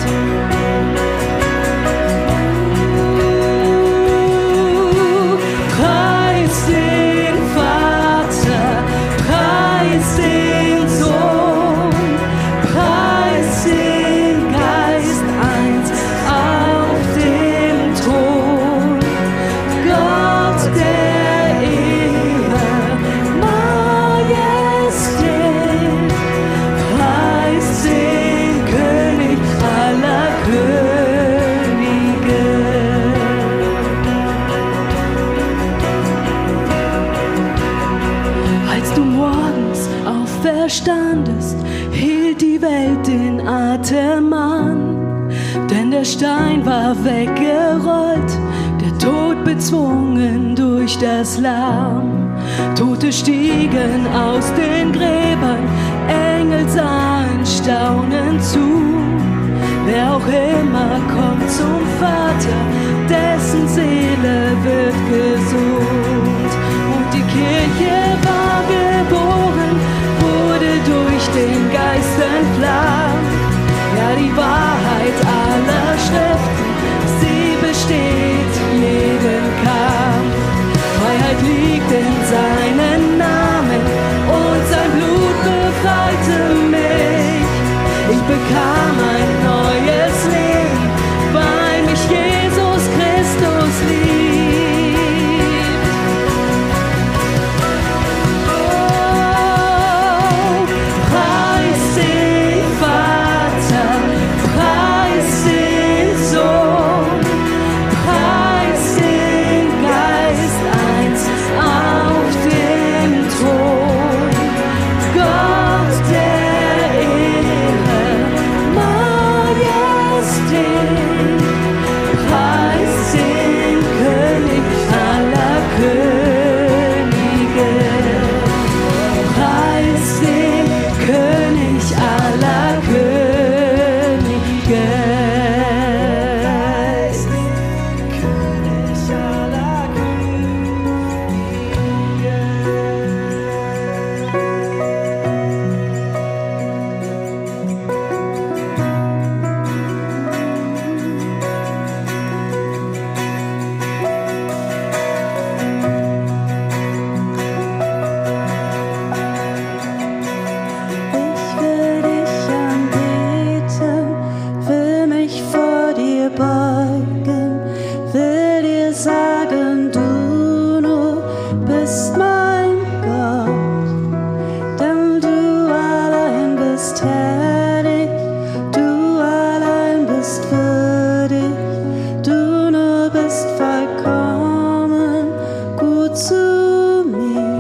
Preis den standest, hielt die Welt den Atem an. Denn der Stein war weggerollt, der Tod bezwungen durch das Lamm. Tote stiegen aus den Gräbern, Engel sahen staunend zu. Wer auch immer kommt zum Vater, dessen Seele wird gesund. Und die Kirche war geboren, wurde durch den Geist entflammt. Ja, die Wahrheit aller Schriften, sie besteht jeden Kampf. Freiheit liegt in seinen Namen und sein Blut befreite mich. Ich bekam ein neues Leben, weil mich Jesus Christus liebt. Oh, preis den Vater, preis den Sohn, preis den Geist, eins auf dem Thron. Gott der Ehre, Majestät, preis den König aller Könige, preis den König aller Könige. Preis den König aller Ich will dich anbeten, will mich vor dir beugen, will dir sagen, du nur bist mein Gott, denn du allein bist herrlich, du allein bist würdig, du nur bist vollkommen gut zu mir.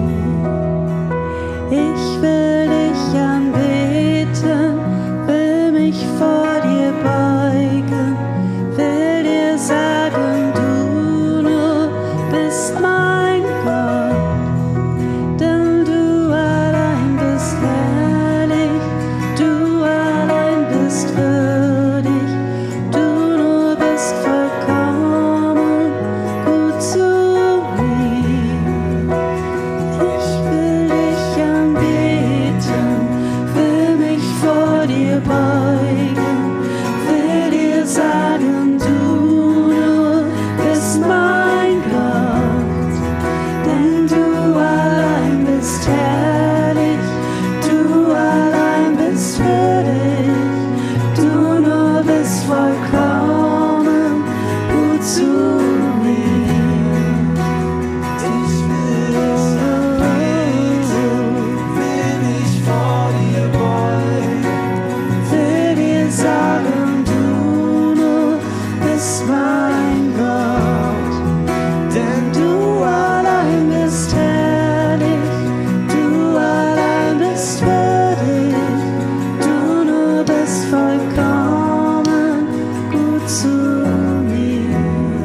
Ich will dich anbeten, will mich vor dir beugen, will dir sagen, du nur bist mein Gott, denn du allein bist herrlich, du allein bist würdig, du nur bist vollkommen gut zu mir. Ich will dich anbeten, will mich vor dir beugen, will dir sagen, du nur bist mein Gott, denn du allein bist herrlich, du allein bist würdig, du nur bist vollkommen gut zu mir. Ich will dich anbeten, will mich vor dir beugen, will dir sagen, du nur bist mein Gott, denn du allein bist herrlich, du allein bist würdig, du nur bist vollkommen gut zu mir.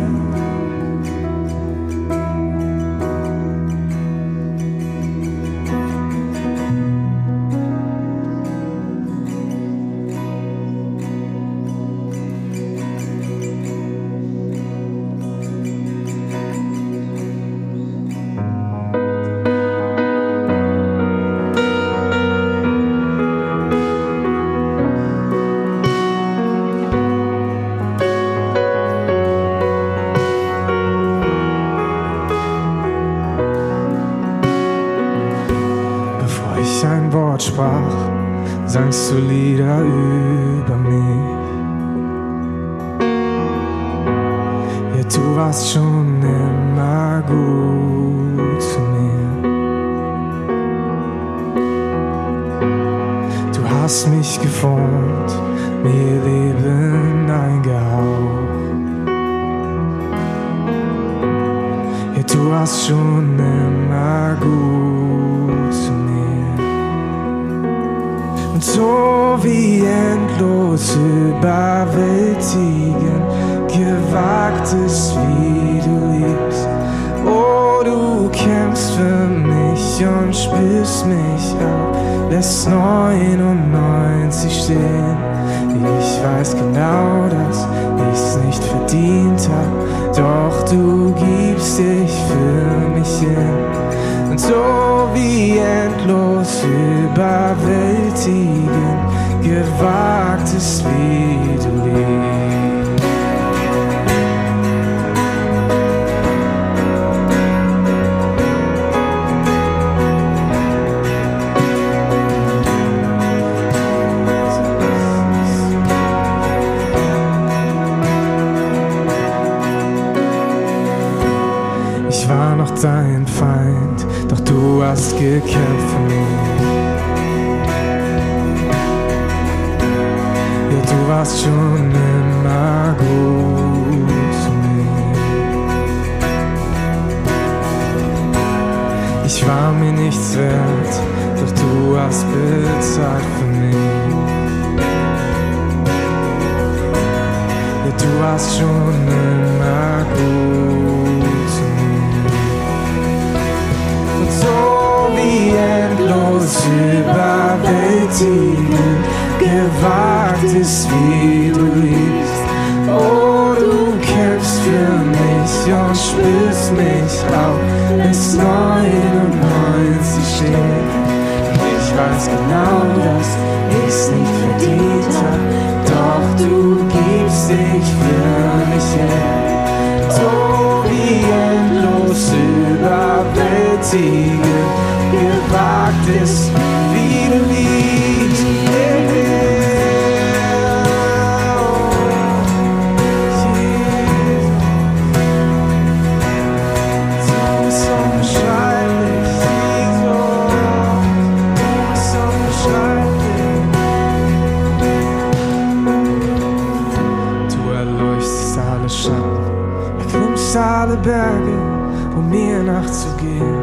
Bevor ich ein Wort sprach, sangst du Lieder über mich. Ja, du warst schon immer gut zu mir. Du hast mich geformt, mir Leben eingehaucht. Ja, du warst schon immer gut zu mir. und so wie endlos überwältigend gewagt ist, wie du liebst. Oh, du kämpfst für mich und spürst mich auf, lässt neunundneunzig stehen. Ich weiß genau, dass ich's nicht verdient hab, doch du gibst dich für mich hin. Und so wie endlos überwältigend gewagt ist, wie du liebst. Ich war noch dein Feind, doch du hast gekämpft für mich. Ja, du warst schon immer gut zu mir. Ich war mir nichts wert, doch du hast bezahlt für mich. Ja, du warst schon immer gut zu mir. So wie endlos überwältigend gewagt ist, wie du liebst. Oh, du kämpfst für mich und spürst mich auf, bis neunundneunzig steht. Ich weiß genau, dass ich's nicht verdient hab, doch du gibst dich für mich hin. So wie endlos überwältigend gewagt ist, wie du liebst. Du bist unbeschreiblich, du bist unbeschreiblich. Du erleuchtest alle Schatten, erklimmst alle Berge, um mir nachzugehen.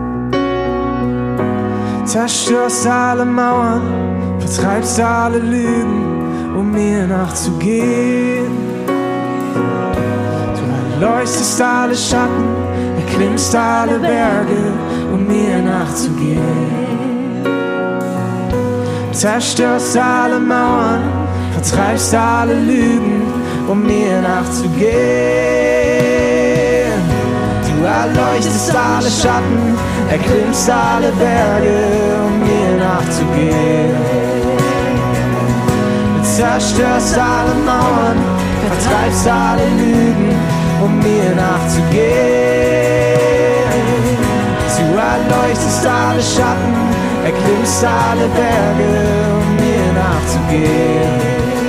Zerstörst alle Mauern, vertreibst alle Lügen, um mir nachzugehen. Du erleuchtest alle Schatten, erklimmst alle Berge, um mir nachzugehen. Zerstörst alle Mauern, vertreibst alle Lügen, um mir nachzugehen. Du erleuchtest alle Schatten, erklimmst alle Berge, um mir nachzugehen. Du zerstörst alle Mauern, vertreibst alle Lügen, um mir nachzugehen. Du erleuchtest alle Schatten, erklimmst alle Berge, um mir nachzugehen.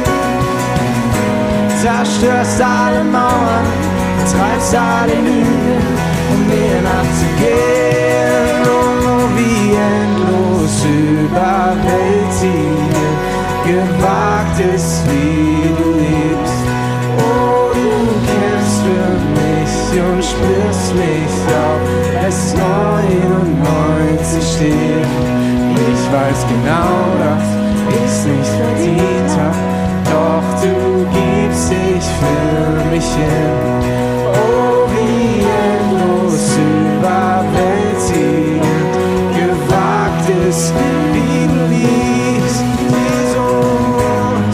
Zerstörst alle Mauern, vertreibst alle Lügen, um mir nachzugehen. Oh, wie endlos überwältigend gewagt ist, wie du liebst. Oh, du kämpfst für mich und spürst mich auf, lässt neunundneunzig stehen. Ich weiß genau, dass ich's nicht verdient hab, doch du gibst dich für mich hin. Oh, wie endlos überwältigend gewagt ist, wie du liebst. Jesus,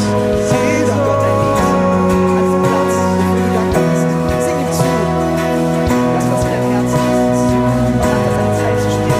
Jesus. Sing ihm zu. Lass was in deinem Herzen ist. Mach das eine Zeit zu spielen.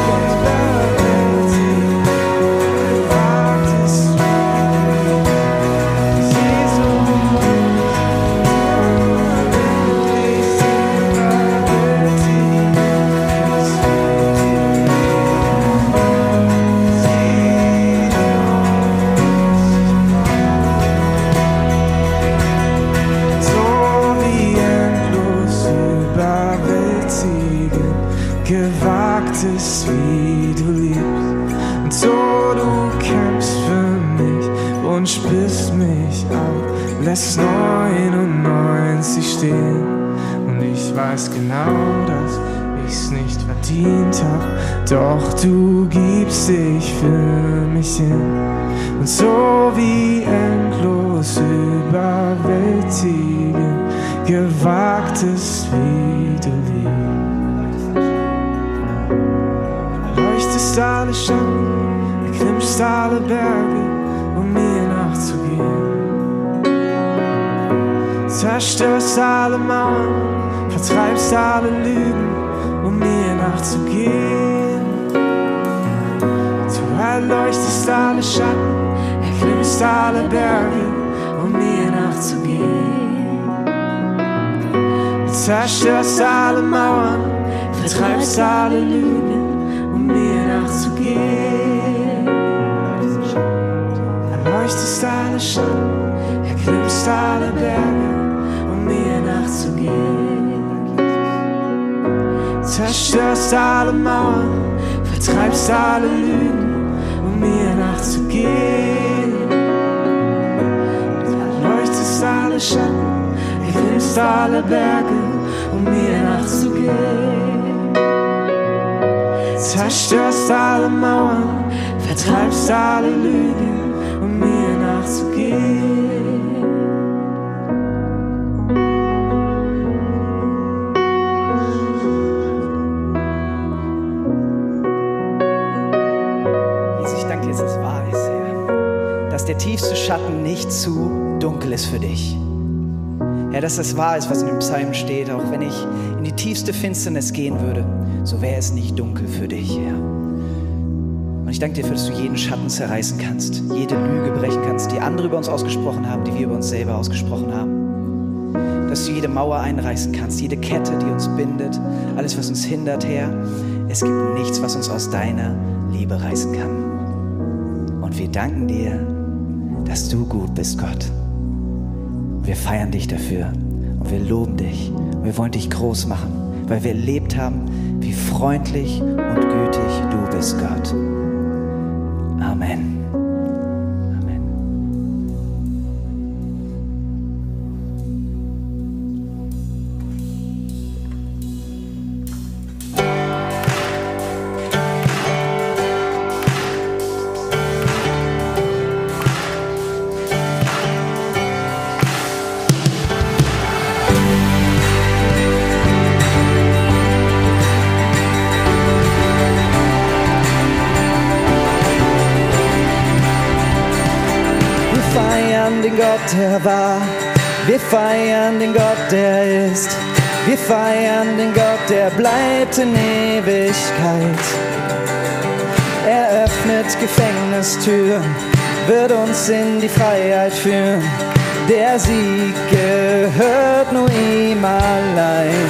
gewagt ist, wie du liebst. Und so du kämpfst für mich und spürst mich auf, lässt neunundneunzig stehen. Und ich weiß genau, dass ich's nicht verdient hab, doch du gibst dich für mich hin. und so wie endlos überwältigend gewagt ist, wie du liebst. Leuchtest alle Schatten, erklimmst alle Berge, um mir nachzugehen. Zerstörst alle Mauern, vertreibst alle Lügen, um mir nachzugehen. Du erleuchtest alle Schatten, erklimmst alle Berge, um mir nachzugehen. Du zerstörst alle Mauern, vertreibst alle Lügen, um mir nachzugehen. Erleuchtest alle Schatten, erklimmst alle Berge, um mir nachzugehen. Zerstörst alle Mauern, vertreibst alle Lügen, um mir nachzugehen. Erleuchtest alle Schatten, erklimmst alle Berge, um mir nachzugehen. Zerstörst alle Mauern, vertreibst alle Lügen, um mir nachzugehen. Der tiefste Schatten nicht zu dunkel ist für dich. Ja, dass das wahr ist, was in dem Psalm steht, auch wenn ich in die tiefste Finsternis gehen würde, so wäre es nicht dunkel für dich, Herr. Und ich danke dir dafür, dass du jeden Schatten zerreißen kannst, jede Lüge brechen kannst, die andere über uns ausgesprochen haben, die wir über uns selber ausgesprochen haben. Dass du jede Mauer einreißen kannst, jede Kette, die uns bindet, alles, was uns hindert, Herr. Es gibt nichts, was uns aus deiner Liebe reißen kann. Und wir danken dir, dass du gut bist, Gott. Wir feiern dich dafür und wir loben dich und wir wollen dich groß machen, weil wir erlebt haben, wie freundlich und gütig du bist, Gott. Amen. Der war. Wir feiern den Gott, der ist. Wir feiern den Gott, der bleibt in Ewigkeit. Er öffnet Gefängnistüren, wird uns in die Freiheit führen. Der Sieg gehört nur ihm allein.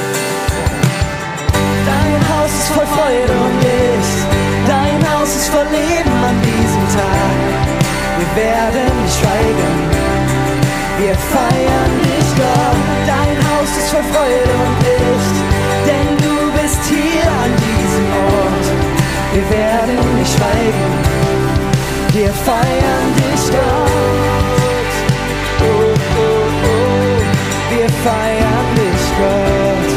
Dein Haus ist voll Freude und Licht. Dein Haus ist voll Leben an diesem Tag. Wir werden nicht schweigen. Wir feiern dich, Gott, dein Haus ist voll Freude und Licht, denn du bist hier an diesem Ort. Wir werden nicht schweigen, wir feiern dich, Gott. Oh, oh, oh, wir feiern dich, Gott.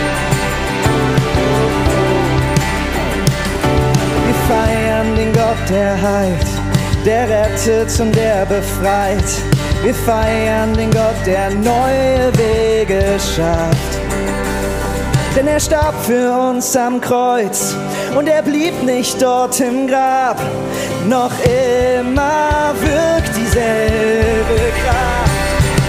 Wir feiern den Gott, der heilt, der rettet und der befreit. Wir feiern den Gott, der neue Wege schafft. Denn er starb für uns am Kreuz und er blieb nicht dort im Grab. Noch immer wirkt dieselbe Kraft.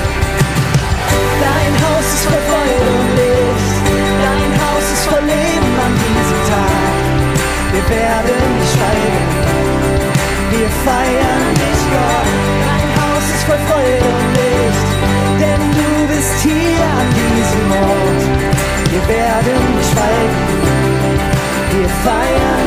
Dein Haus ist voll Freude und Licht. Dein Haus ist voll Leben an diesem Tag. Wir werden nicht schweigen. Wir feiern dich, Gott. Voll Freude und Licht, denn du bist hier an diesem Ort. Wir werden nicht schweigen, wir feiern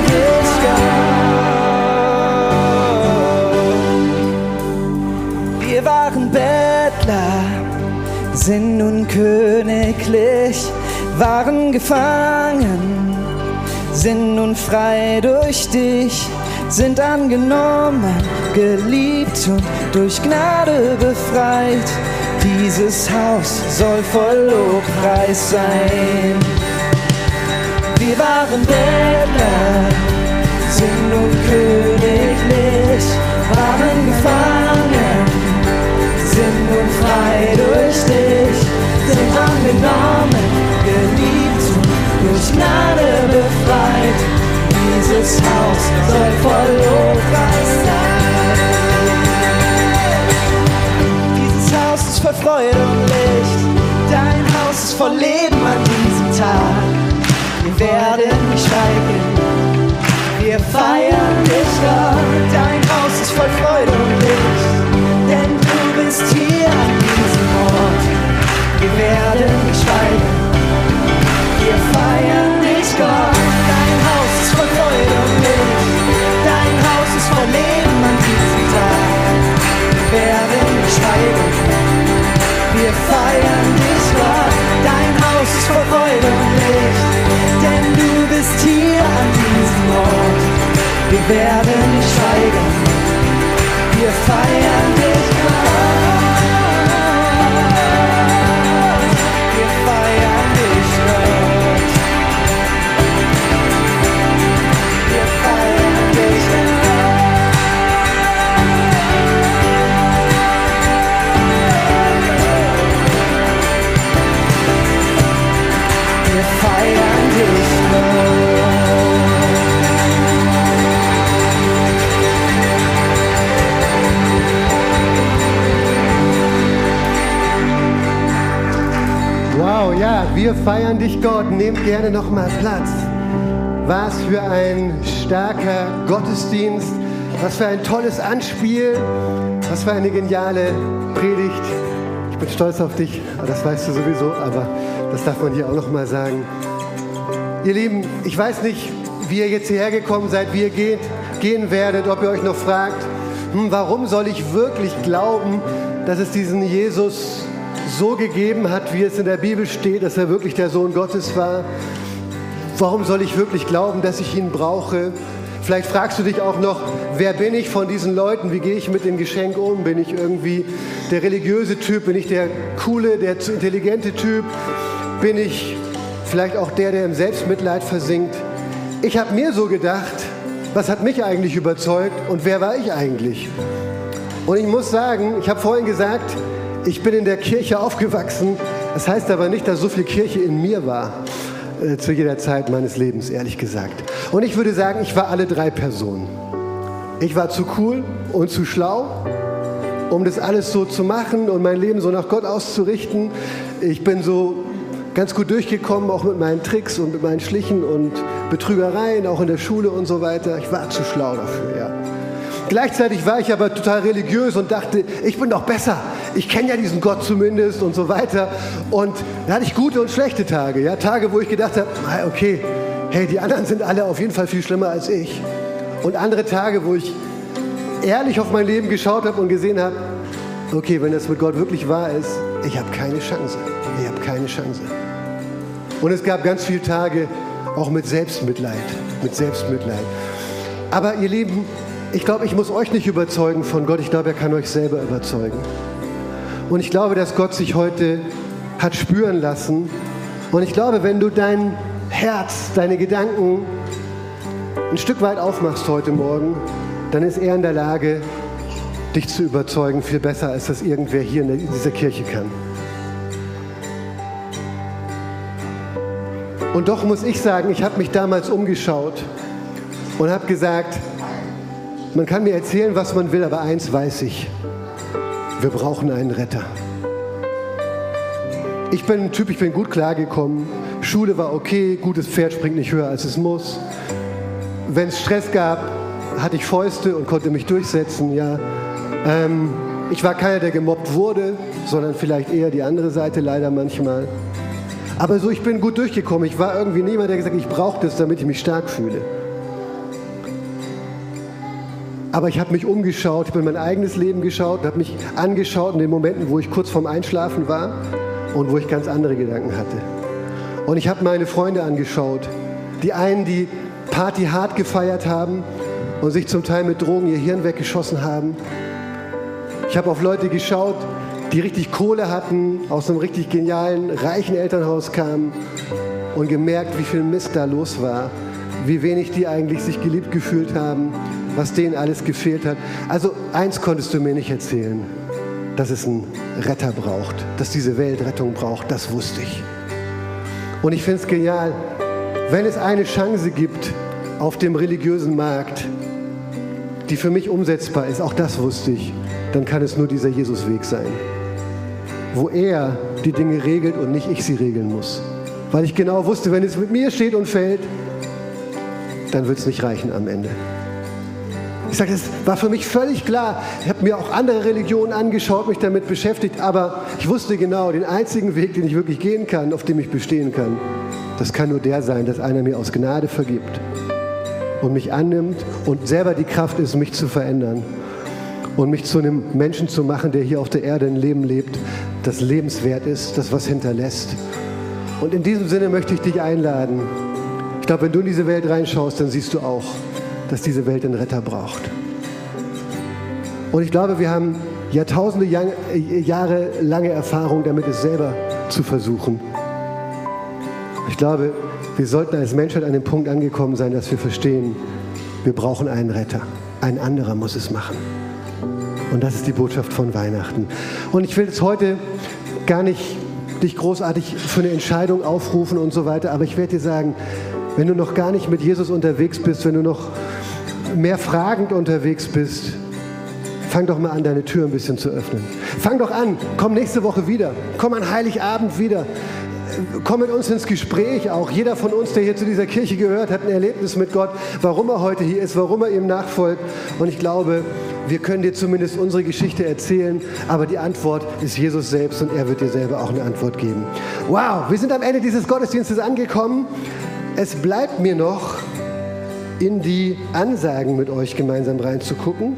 dich, Gott. Wir waren Bettler, sind nun königlich, waren gefangen, sind nun frei durch dich. Sind angenommen, geliebt und durch Gnade befreit. Dieses Haus soll voll Lobpreis sein. Wir waren Bettler, sind nun königlich, waren dieses Haus soll voll Lobpreis sein. Dieses Haus ist voll Freude und Licht, dein Haus ist voll Leben an diesem Tag. Wir werden nicht schweigen, wir feiern dich, Gott. Dein Haus ist voll Freude und Licht, denn du bist hier an diesem Ort. Wir werden nicht schweigen, wir feiern dich, Gott. Dein Haus ist voll Freude und Licht, dein Haus ist voll Leben an diesem Tag. Wir werden nicht schweigen, wir feiern dich, Gott. Dein Haus ist voll Freude und Licht, denn du bist hier an diesem Ort. Wir werden nicht schweigen, wir feiern dich, Gott. Wir feiern dich, Gott. Wir feiern dich, Gott. Wir feiern dich, Gott. Wow, ja, wir feiern dich, Gott. Nehmt gerne noch mal Platz. Was für ein starker Gottesdienst. Was für ein tolles Anspiel. Was für eine geniale Predigt. Ich bin stolz auf dich. Das weißt du sowieso, aber das darf man hier auch noch mal sagen. Ihr Lieben, ich weiß nicht, wie ihr jetzt hierher gekommen seid, wie ihr geht, gehen werdet, ob ihr euch noch fragt, hm, warum soll ich wirklich glauben, dass es diesen Jesus so gegeben hat, wie es in der Bibel steht, dass er wirklich der Sohn Gottes war. Warum soll ich wirklich glauben, dass ich ihn brauche? Vielleicht fragst du dich auch noch, wer bin ich von diesen Leuten? Wie gehe ich mit dem Geschenk um? Bin ich irgendwie der religiöse Typ? Bin ich der coole, der zu intelligente Typ? Bin ich vielleicht auch der, der im Selbstmitleid versinkt? Ich habe mir so gedacht, was hat mich eigentlich überzeugt und wer war ich eigentlich? Und ich muss sagen, ich habe vorhin gesagt, ich bin in der Kirche aufgewachsen. Das heißt aber nicht, dass so viel Kirche in mir war, äh, zu jeder Zeit meines Lebens, ehrlich gesagt. Und ich würde sagen, ich war alle drei Personen. Ich war zu cool und zu schlau, um das alles so zu machen und mein Leben so nach Gott auszurichten. Ich bin so ganz gut durchgekommen, auch mit meinen Tricks und mit meinen Schlichen und Betrügereien, auch in der Schule und so weiter. Ich war zu schlau dafür, ja. Gleichzeitig war ich aber total religiös und dachte, ich bin doch besser. Ich kenne ja diesen Gott zumindest und so weiter. Und da hatte ich gute und schlechte Tage. Ja? Tage, wo ich gedacht habe, okay, hey, die anderen sind alle auf jeden Fall viel schlimmer als ich. Und andere Tage, wo ich ehrlich auf mein Leben geschaut habe und gesehen habe, okay, wenn das mit Gott wirklich wahr ist, ich habe keine Chance. Ich habe keine Chance. Und es gab ganz viele Tage auch mit Selbstmitleid. Mit Selbstmitleid. Aber ihr Lieben, ich glaube, ich muss euch nicht überzeugen von Gott. Ich glaube, er kann euch selber überzeugen. Und ich glaube, dass Gott sich heute hat spüren lassen. Und ich glaube, wenn du dein Herz, deine Gedanken ein Stück weit aufmachst heute Morgen, dann ist er in der Lage, dich zu überzeugen, viel besser, als das irgendwer hier in dieser Kirche kann. Und doch muss ich sagen, ich habe mich damals umgeschaut und habe gesagt, man kann mir erzählen, was man will, aber eins weiß ich. Wir brauchen einen Retter. Ich bin ein Typ, ich bin gut klargekommen. Schule war okay, gutes Pferd springt nicht höher, als es muss. Wenn es Stress gab, hatte ich Fäuste und konnte mich durchsetzen. Ja. Ähm, ich war keiner, der gemobbt wurde, sondern vielleicht eher die andere Seite, leider manchmal. Aber so, ich bin gut durchgekommen. Ich war irgendwie niemand, der gesagt hat, ich brauche das, damit ich mich stark fühle. Aber ich habe mich umgeschaut, ich habe in mein eigenes Leben geschaut, habe mich angeschaut in den Momenten, wo ich kurz vorm Einschlafen war und wo ich ganz andere Gedanken hatte. Und ich habe meine Freunde angeschaut. Die einen, die Party hart gefeiert haben und sich zum Teil mit Drogen ihr Hirn weggeschossen haben. Ich habe auf Leute geschaut, die richtig Kohle hatten, aus einem richtig genialen, reichen Elternhaus kamen und gemerkt, wie viel Mist da los war, wie wenig die eigentlich sich geliebt gefühlt haben, was denen alles gefehlt hat. Also eins konntest du mir nicht erzählen, dass es einen Retter braucht, dass diese Welt Rettung braucht, das wusste ich. Und ich finde es genial, wenn es eine Chance gibt auf dem religiösen Markt, die für mich umsetzbar ist, auch das wusste ich, dann kann es nur dieser Jesusweg sein, wo er die Dinge regelt und nicht ich sie regeln muss. Weil ich genau wusste, wenn es mit mir steht und fällt, dann wird es nicht reichen am Ende. Ich sage, das war für mich völlig klar. Ich habe mir auch andere Religionen angeschaut, mich damit beschäftigt, aber ich wusste genau, den einzigen Weg, den ich wirklich gehen kann, auf dem ich bestehen kann, das kann nur der sein, dass einer mir aus Gnade vergibt und mich annimmt und selber die Kraft ist, mich zu verändern und mich zu einem Menschen zu machen, der hier auf der Erde ein Leben lebt, das lebenswert ist, das was hinterlässt. Und in diesem Sinne möchte ich dich einladen. Ich glaube, wenn du in diese Welt reinschaust, dann siehst du auch, dass diese Welt einen Retter braucht. Und ich glaube, wir haben Jahrtausende, Jahre lange Erfahrung damit, es selber zu versuchen. Ich glaube, wir sollten als Menschheit an dem Punkt angekommen sein, dass wir verstehen, wir brauchen einen Retter. Ein anderer muss es machen. Und das ist die Botschaft von Weihnachten. Und ich will jetzt heute gar nicht dich großartig für eine Entscheidung aufrufen und so weiter, aber ich werde dir sagen, wenn du noch gar nicht mit Jesus unterwegs bist, wenn du noch mehr fragend unterwegs bist, fang doch mal an, deine Tür ein bisschen zu öffnen. Fang doch an, komm nächste Woche wieder, komm an Heiligabend wieder, komm mit uns ins Gespräch auch. Jeder von uns, der hier zu dieser Kirche gehört, hat ein Erlebnis mit Gott, warum er heute hier ist, warum er ihm nachfolgt. Und ich glaube, wir können dir zumindest unsere Geschichte erzählen, aber die Antwort ist Jesus selbst und er wird dir selber auch eine Antwort geben. Wow, wir sind am Ende dieses Gottesdienstes angekommen. Es bleibt mir noch, in die Ansagen mit euch gemeinsam reinzugucken.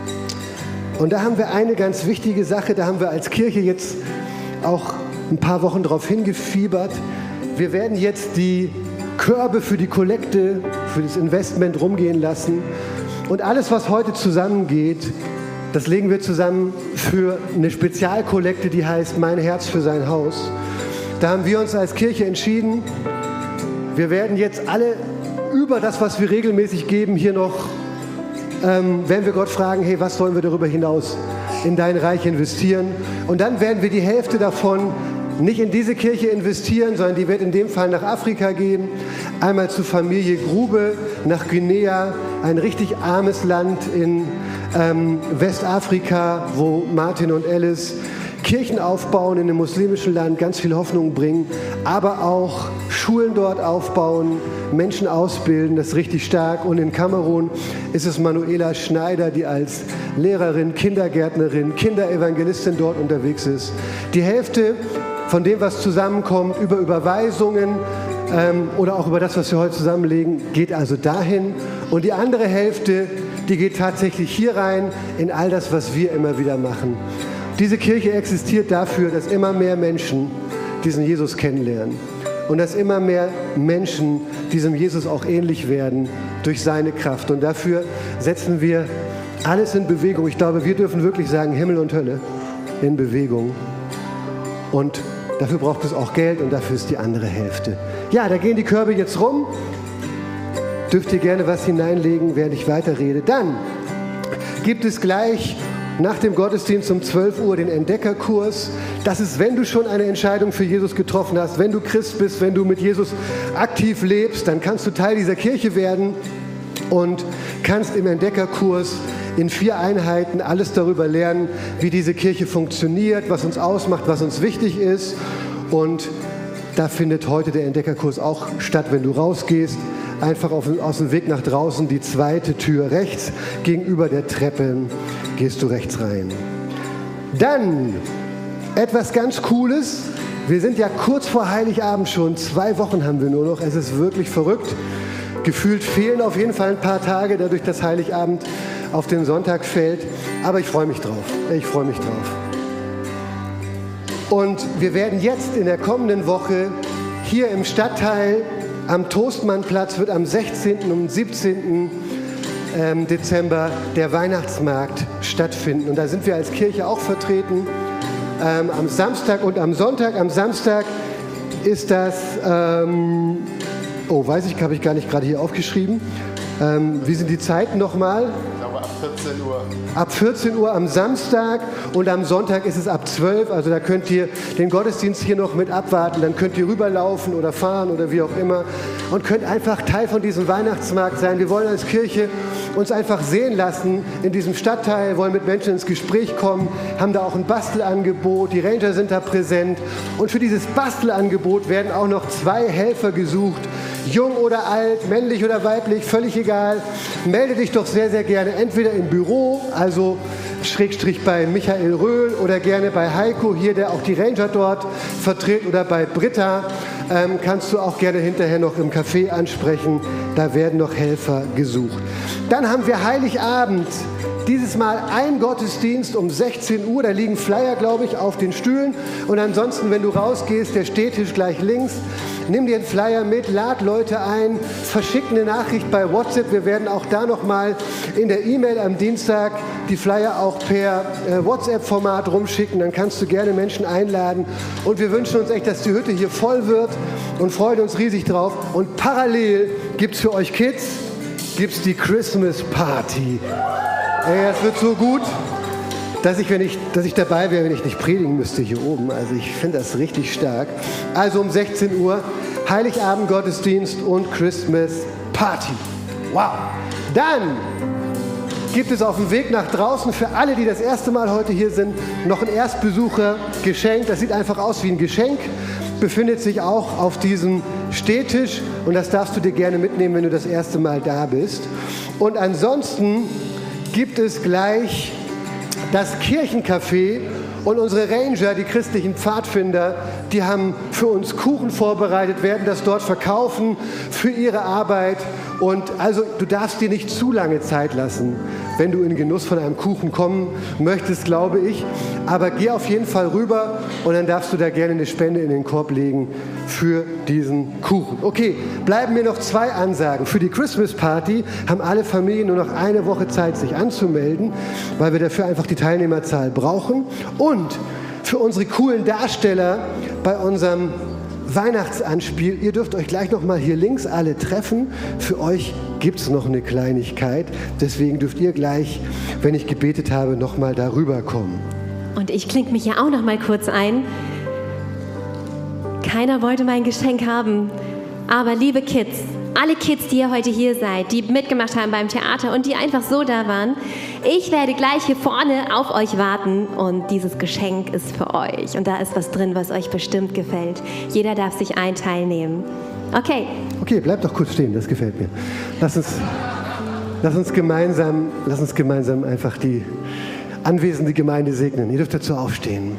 Und da haben wir eine ganz wichtige Sache, da haben wir als Kirche jetzt auch ein paar Wochen darauf hingefiebert. Wir werden jetzt die Körbe für die Kollekte, für das Investment rumgehen lassen. Und alles, was heute zusammengeht, das legen wir zusammen für eine Spezialkollekte, die heißt Mein Herz für sein Haus. Da haben wir uns als Kirche entschieden, wir werden jetzt alle über das, was wir regelmäßig geben, hier noch, ähm, werden wir Gott fragen, hey, was sollen wir darüber hinaus in dein Reich investieren? Und dann werden wir die Hälfte davon nicht in diese Kirche investieren, sondern die wird in dem Fall nach Afrika gehen. Einmal zur Familie Grube nach Guinea, ein richtig armes Land in ähm, Westafrika, wo Martin und Alice Kirchen aufbauen in einem muslimischen Land, ganz viel Hoffnung bringen, aber auch Schulen dort aufbauen, Menschen ausbilden, das ist richtig stark. Und in Kamerun ist es Manuela Schneider, die als Lehrerin, Kindergärtnerin, Kinderevangelistin dort unterwegs ist. Die Hälfte von dem, was zusammenkommt, über Überweisungen ähm, oder auch über das, was wir heute zusammenlegen, geht also dahin. Und die andere Hälfte, die geht tatsächlich hier rein, in all das, was wir immer wieder machen. Diese Kirche existiert dafür, dass immer mehr Menschen diesen Jesus kennenlernen und dass immer mehr Menschen diesem Jesus auch ähnlich werden durch seine Kraft. Und dafür setzen wir alles in Bewegung. Ich glaube, wir dürfen wirklich sagen, Himmel und Hölle in Bewegung. Und dafür braucht es auch Geld und dafür ist die andere Hälfte. Ja, da gehen die Körbe jetzt rum. Dürft ihr gerne was hineinlegen, während ich weiterrede. Dann gibt es gleich nach dem Gottesdienst um zwölf Uhr den Entdeckerkurs. Das ist, wenn du schon eine Entscheidung für Jesus getroffen hast, wenn du Christ bist, wenn du mit Jesus aktiv lebst, dann kannst du Teil dieser Kirche werden und kannst im Entdeckerkurs in vier Einheiten alles darüber lernen, wie diese Kirche funktioniert, was uns ausmacht, was uns wichtig ist. Und da findet heute der Entdeckerkurs auch statt, wenn du rausgehst. Einfach auf, aus dem Weg nach draußen, die zweite Tür rechts, gegenüber der Treppe gehst du rechts rein. Dann etwas ganz Cooles. Wir sind ja kurz vor Heiligabend schon, zwei Wochen haben wir nur noch. Es ist wirklich verrückt. Gefühlt fehlen auf jeden Fall ein paar Tage, dadurch, dass Heiligabend auf den Sonntag fällt. Aber ich freue mich drauf. Ich freue mich drauf. Und wir werden jetzt in der kommenden Woche hier im Stadtteil am Toastmannplatz wird am sechzehnten und siebzehnten Dezember der Weihnachtsmarkt stattfinden. Und da sind wir als Kirche auch vertreten. Ähm, am Samstag und am Sonntag. Am Samstag ist das, ähm, oh, weiß ich, habe ich gar nicht gerade hier aufgeschrieben. Ähm, wie sind die Zeiten nochmal? aber ab vierzehn Uhr. Ab vierzehn Uhr am Samstag und am Sonntag ist es ab zwölf. Also da könnt ihr den Gottesdienst hier noch mit abwarten. Dann könnt ihr rüberlaufen oder fahren oder wie auch immer und könnt einfach Teil von diesem Weihnachtsmarkt sein. Wir wollen als Kirche uns einfach sehen lassen in diesem Stadtteil, wollen mit Menschen ins Gespräch kommen, haben da auch ein Bastelangebot. Die Ranger sind da präsent. Und für dieses Bastelangebot werden auch noch zwei Helfer gesucht. Jung oder alt, männlich oder weiblich, völlig egal. Melde dich doch sehr, sehr gerne entweder im Büro, also Schrägstrich bei Michael Röhl oder gerne bei Heiko hier, der auch die Ranger dort vertritt, oder bei Britta. Ähm, kannst du auch gerne hinterher noch im Café ansprechen. Da werden noch Helfer gesucht. Dann haben wir Heiligabend. Dieses Mal ein Gottesdienst um sechzehn Uhr. Da liegen Flyer, glaube ich, auf den Stühlen. Und ansonsten, wenn du rausgehst, der Stehtisch gleich links. Nimm dir einen Flyer mit, lad Leute ein, verschick eine Nachricht bei WhatsApp. Wir werden auch da nochmal in der E-Mail am Dienstag die Flyer auch per äh, WhatsApp-Format rumschicken. Dann kannst du gerne Menschen einladen. Und wir wünschen uns echt, dass die Hütte hier voll wird und freuen uns riesig drauf. Und parallel gibt es für euch Kids gibt's die Christmas Party. Ey, es wird so gut, dass ich, wenn ich, dass ich dabei wäre, wenn ich nicht predigen müsste hier oben. Also ich finde das richtig stark. Also um sechzehn Uhr Heiligabend Gottesdienst und Christmas Party. Wow. Dann gibt es auf dem Weg nach draußen für alle, die das erste Mal heute hier sind, noch ein Erstbesuchergeschenk. Das sieht einfach aus wie ein Geschenk. Befindet sich auch auf diesem Stehtisch und das darfst du dir gerne mitnehmen, wenn du das erste Mal da bist. Und ansonsten gibt es gleich das Kirchencafé und unsere Ranger, die christlichen Pfadfinder, die haben für uns Kuchen vorbereitet, werden das dort verkaufen für ihre Arbeit. Und also du darfst dir nicht zu lange Zeit lassen, wenn du in Genuss von einem Kuchen kommen möchtest, glaube ich. Aber geh auf jeden Fall rüber und dann darfst du da gerne eine Spende in den Korb legen für diesen Kuchen. Okay, bleiben mir noch zwei Ansagen. Für die Christmas Party haben alle Familien nur noch eine Woche Zeit, sich anzumelden, weil wir dafür einfach die Teilnehmerzahl brauchen. Und für unsere coolen Darsteller bei unserem Weihnachtsanspiel, ihr dürft euch gleich noch mal hier links alle treffen. Für euch gibt es noch eine Kleinigkeit. Deswegen dürft ihr gleich, wenn ich gebetet habe, noch mal darüber kommen. Und ich klinge mich ja auch noch mal kurz ein. Keiner wollte mein Geschenk haben. Aber liebe Kids, alle Kids, die ihr heute hier seid, die mitgemacht haben beim Theater und die einfach so da waren, ich werde gleich hier vorne auf euch warten und dieses Geschenk ist für euch. Und da ist was drin, was euch bestimmt gefällt. Jeder darf sich einen Teil nehmen. Okay. Okay, bleibt doch kurz stehen, das gefällt mir. Lass uns, lass uns, gemeinsam, lass uns gemeinsam einfach die anwesende Gemeinde segnen. Ihr dürft dazu aufstehen.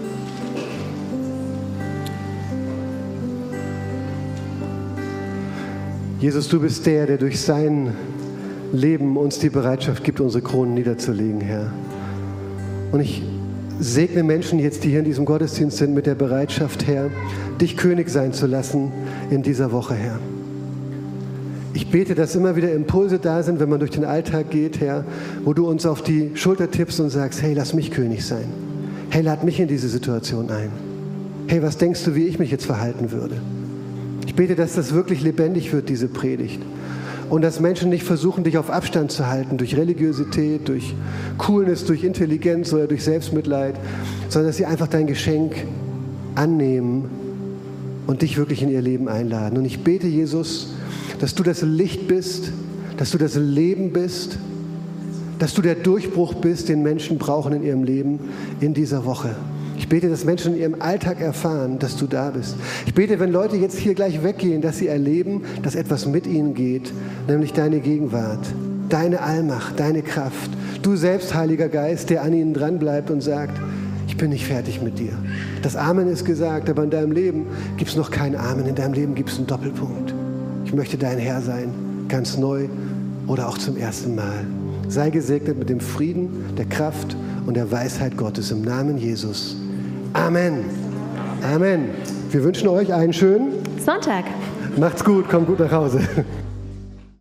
Jesus, du bist der, der durch sein Leben uns die Bereitschaft gibt, unsere Kronen niederzulegen, Herr. Und ich segne Menschen jetzt, die hier in diesem Gottesdienst sind, mit der Bereitschaft, Herr, dich König sein zu lassen in dieser Woche, Herr. Ich bete, dass immer wieder Impulse da sind, wenn man durch den Alltag geht, Herr, wo du uns auf die Schulter tippst und sagst, hey, lass mich König sein. Hey, lad mich in diese Situation ein. Hey, was denkst du, wie ich mich jetzt verhalten würde? Ich bete, dass das wirklich lebendig wird, diese Predigt. Und dass Menschen nicht versuchen, dich auf Abstand zu halten durch Religiosität, durch Coolness, durch Intelligenz oder durch Selbstmitleid, sondern dass sie einfach dein Geschenk annehmen und dich wirklich in ihr Leben einladen. Und ich bete, Jesus, dass du das Licht bist, dass du das Leben bist, dass du der Durchbruch bist, den Menschen brauchen in ihrem Leben in dieser Woche. Ich bete, dass Menschen in ihrem Alltag erfahren, dass du da bist. Ich bete, wenn Leute jetzt hier gleich weggehen, dass sie erleben, dass etwas mit ihnen geht, nämlich deine Gegenwart, deine Allmacht, deine Kraft. Du selbst, Heiliger Geist, der an ihnen dranbleibt und sagt, ich bin nicht fertig mit dir. Das Amen ist gesagt, aber in deinem Leben gibt es noch kein Amen. In deinem Leben gibt es einen Doppelpunkt. Ich möchte dein Herr sein, ganz neu oder auch zum ersten Mal. Sei gesegnet mit dem Frieden, der Kraft und der Weisheit Gottes im Namen Jesus. Amen. Amen. Wir wünschen euch einen schönen Sonntag. Macht's gut, kommt gut nach Hause.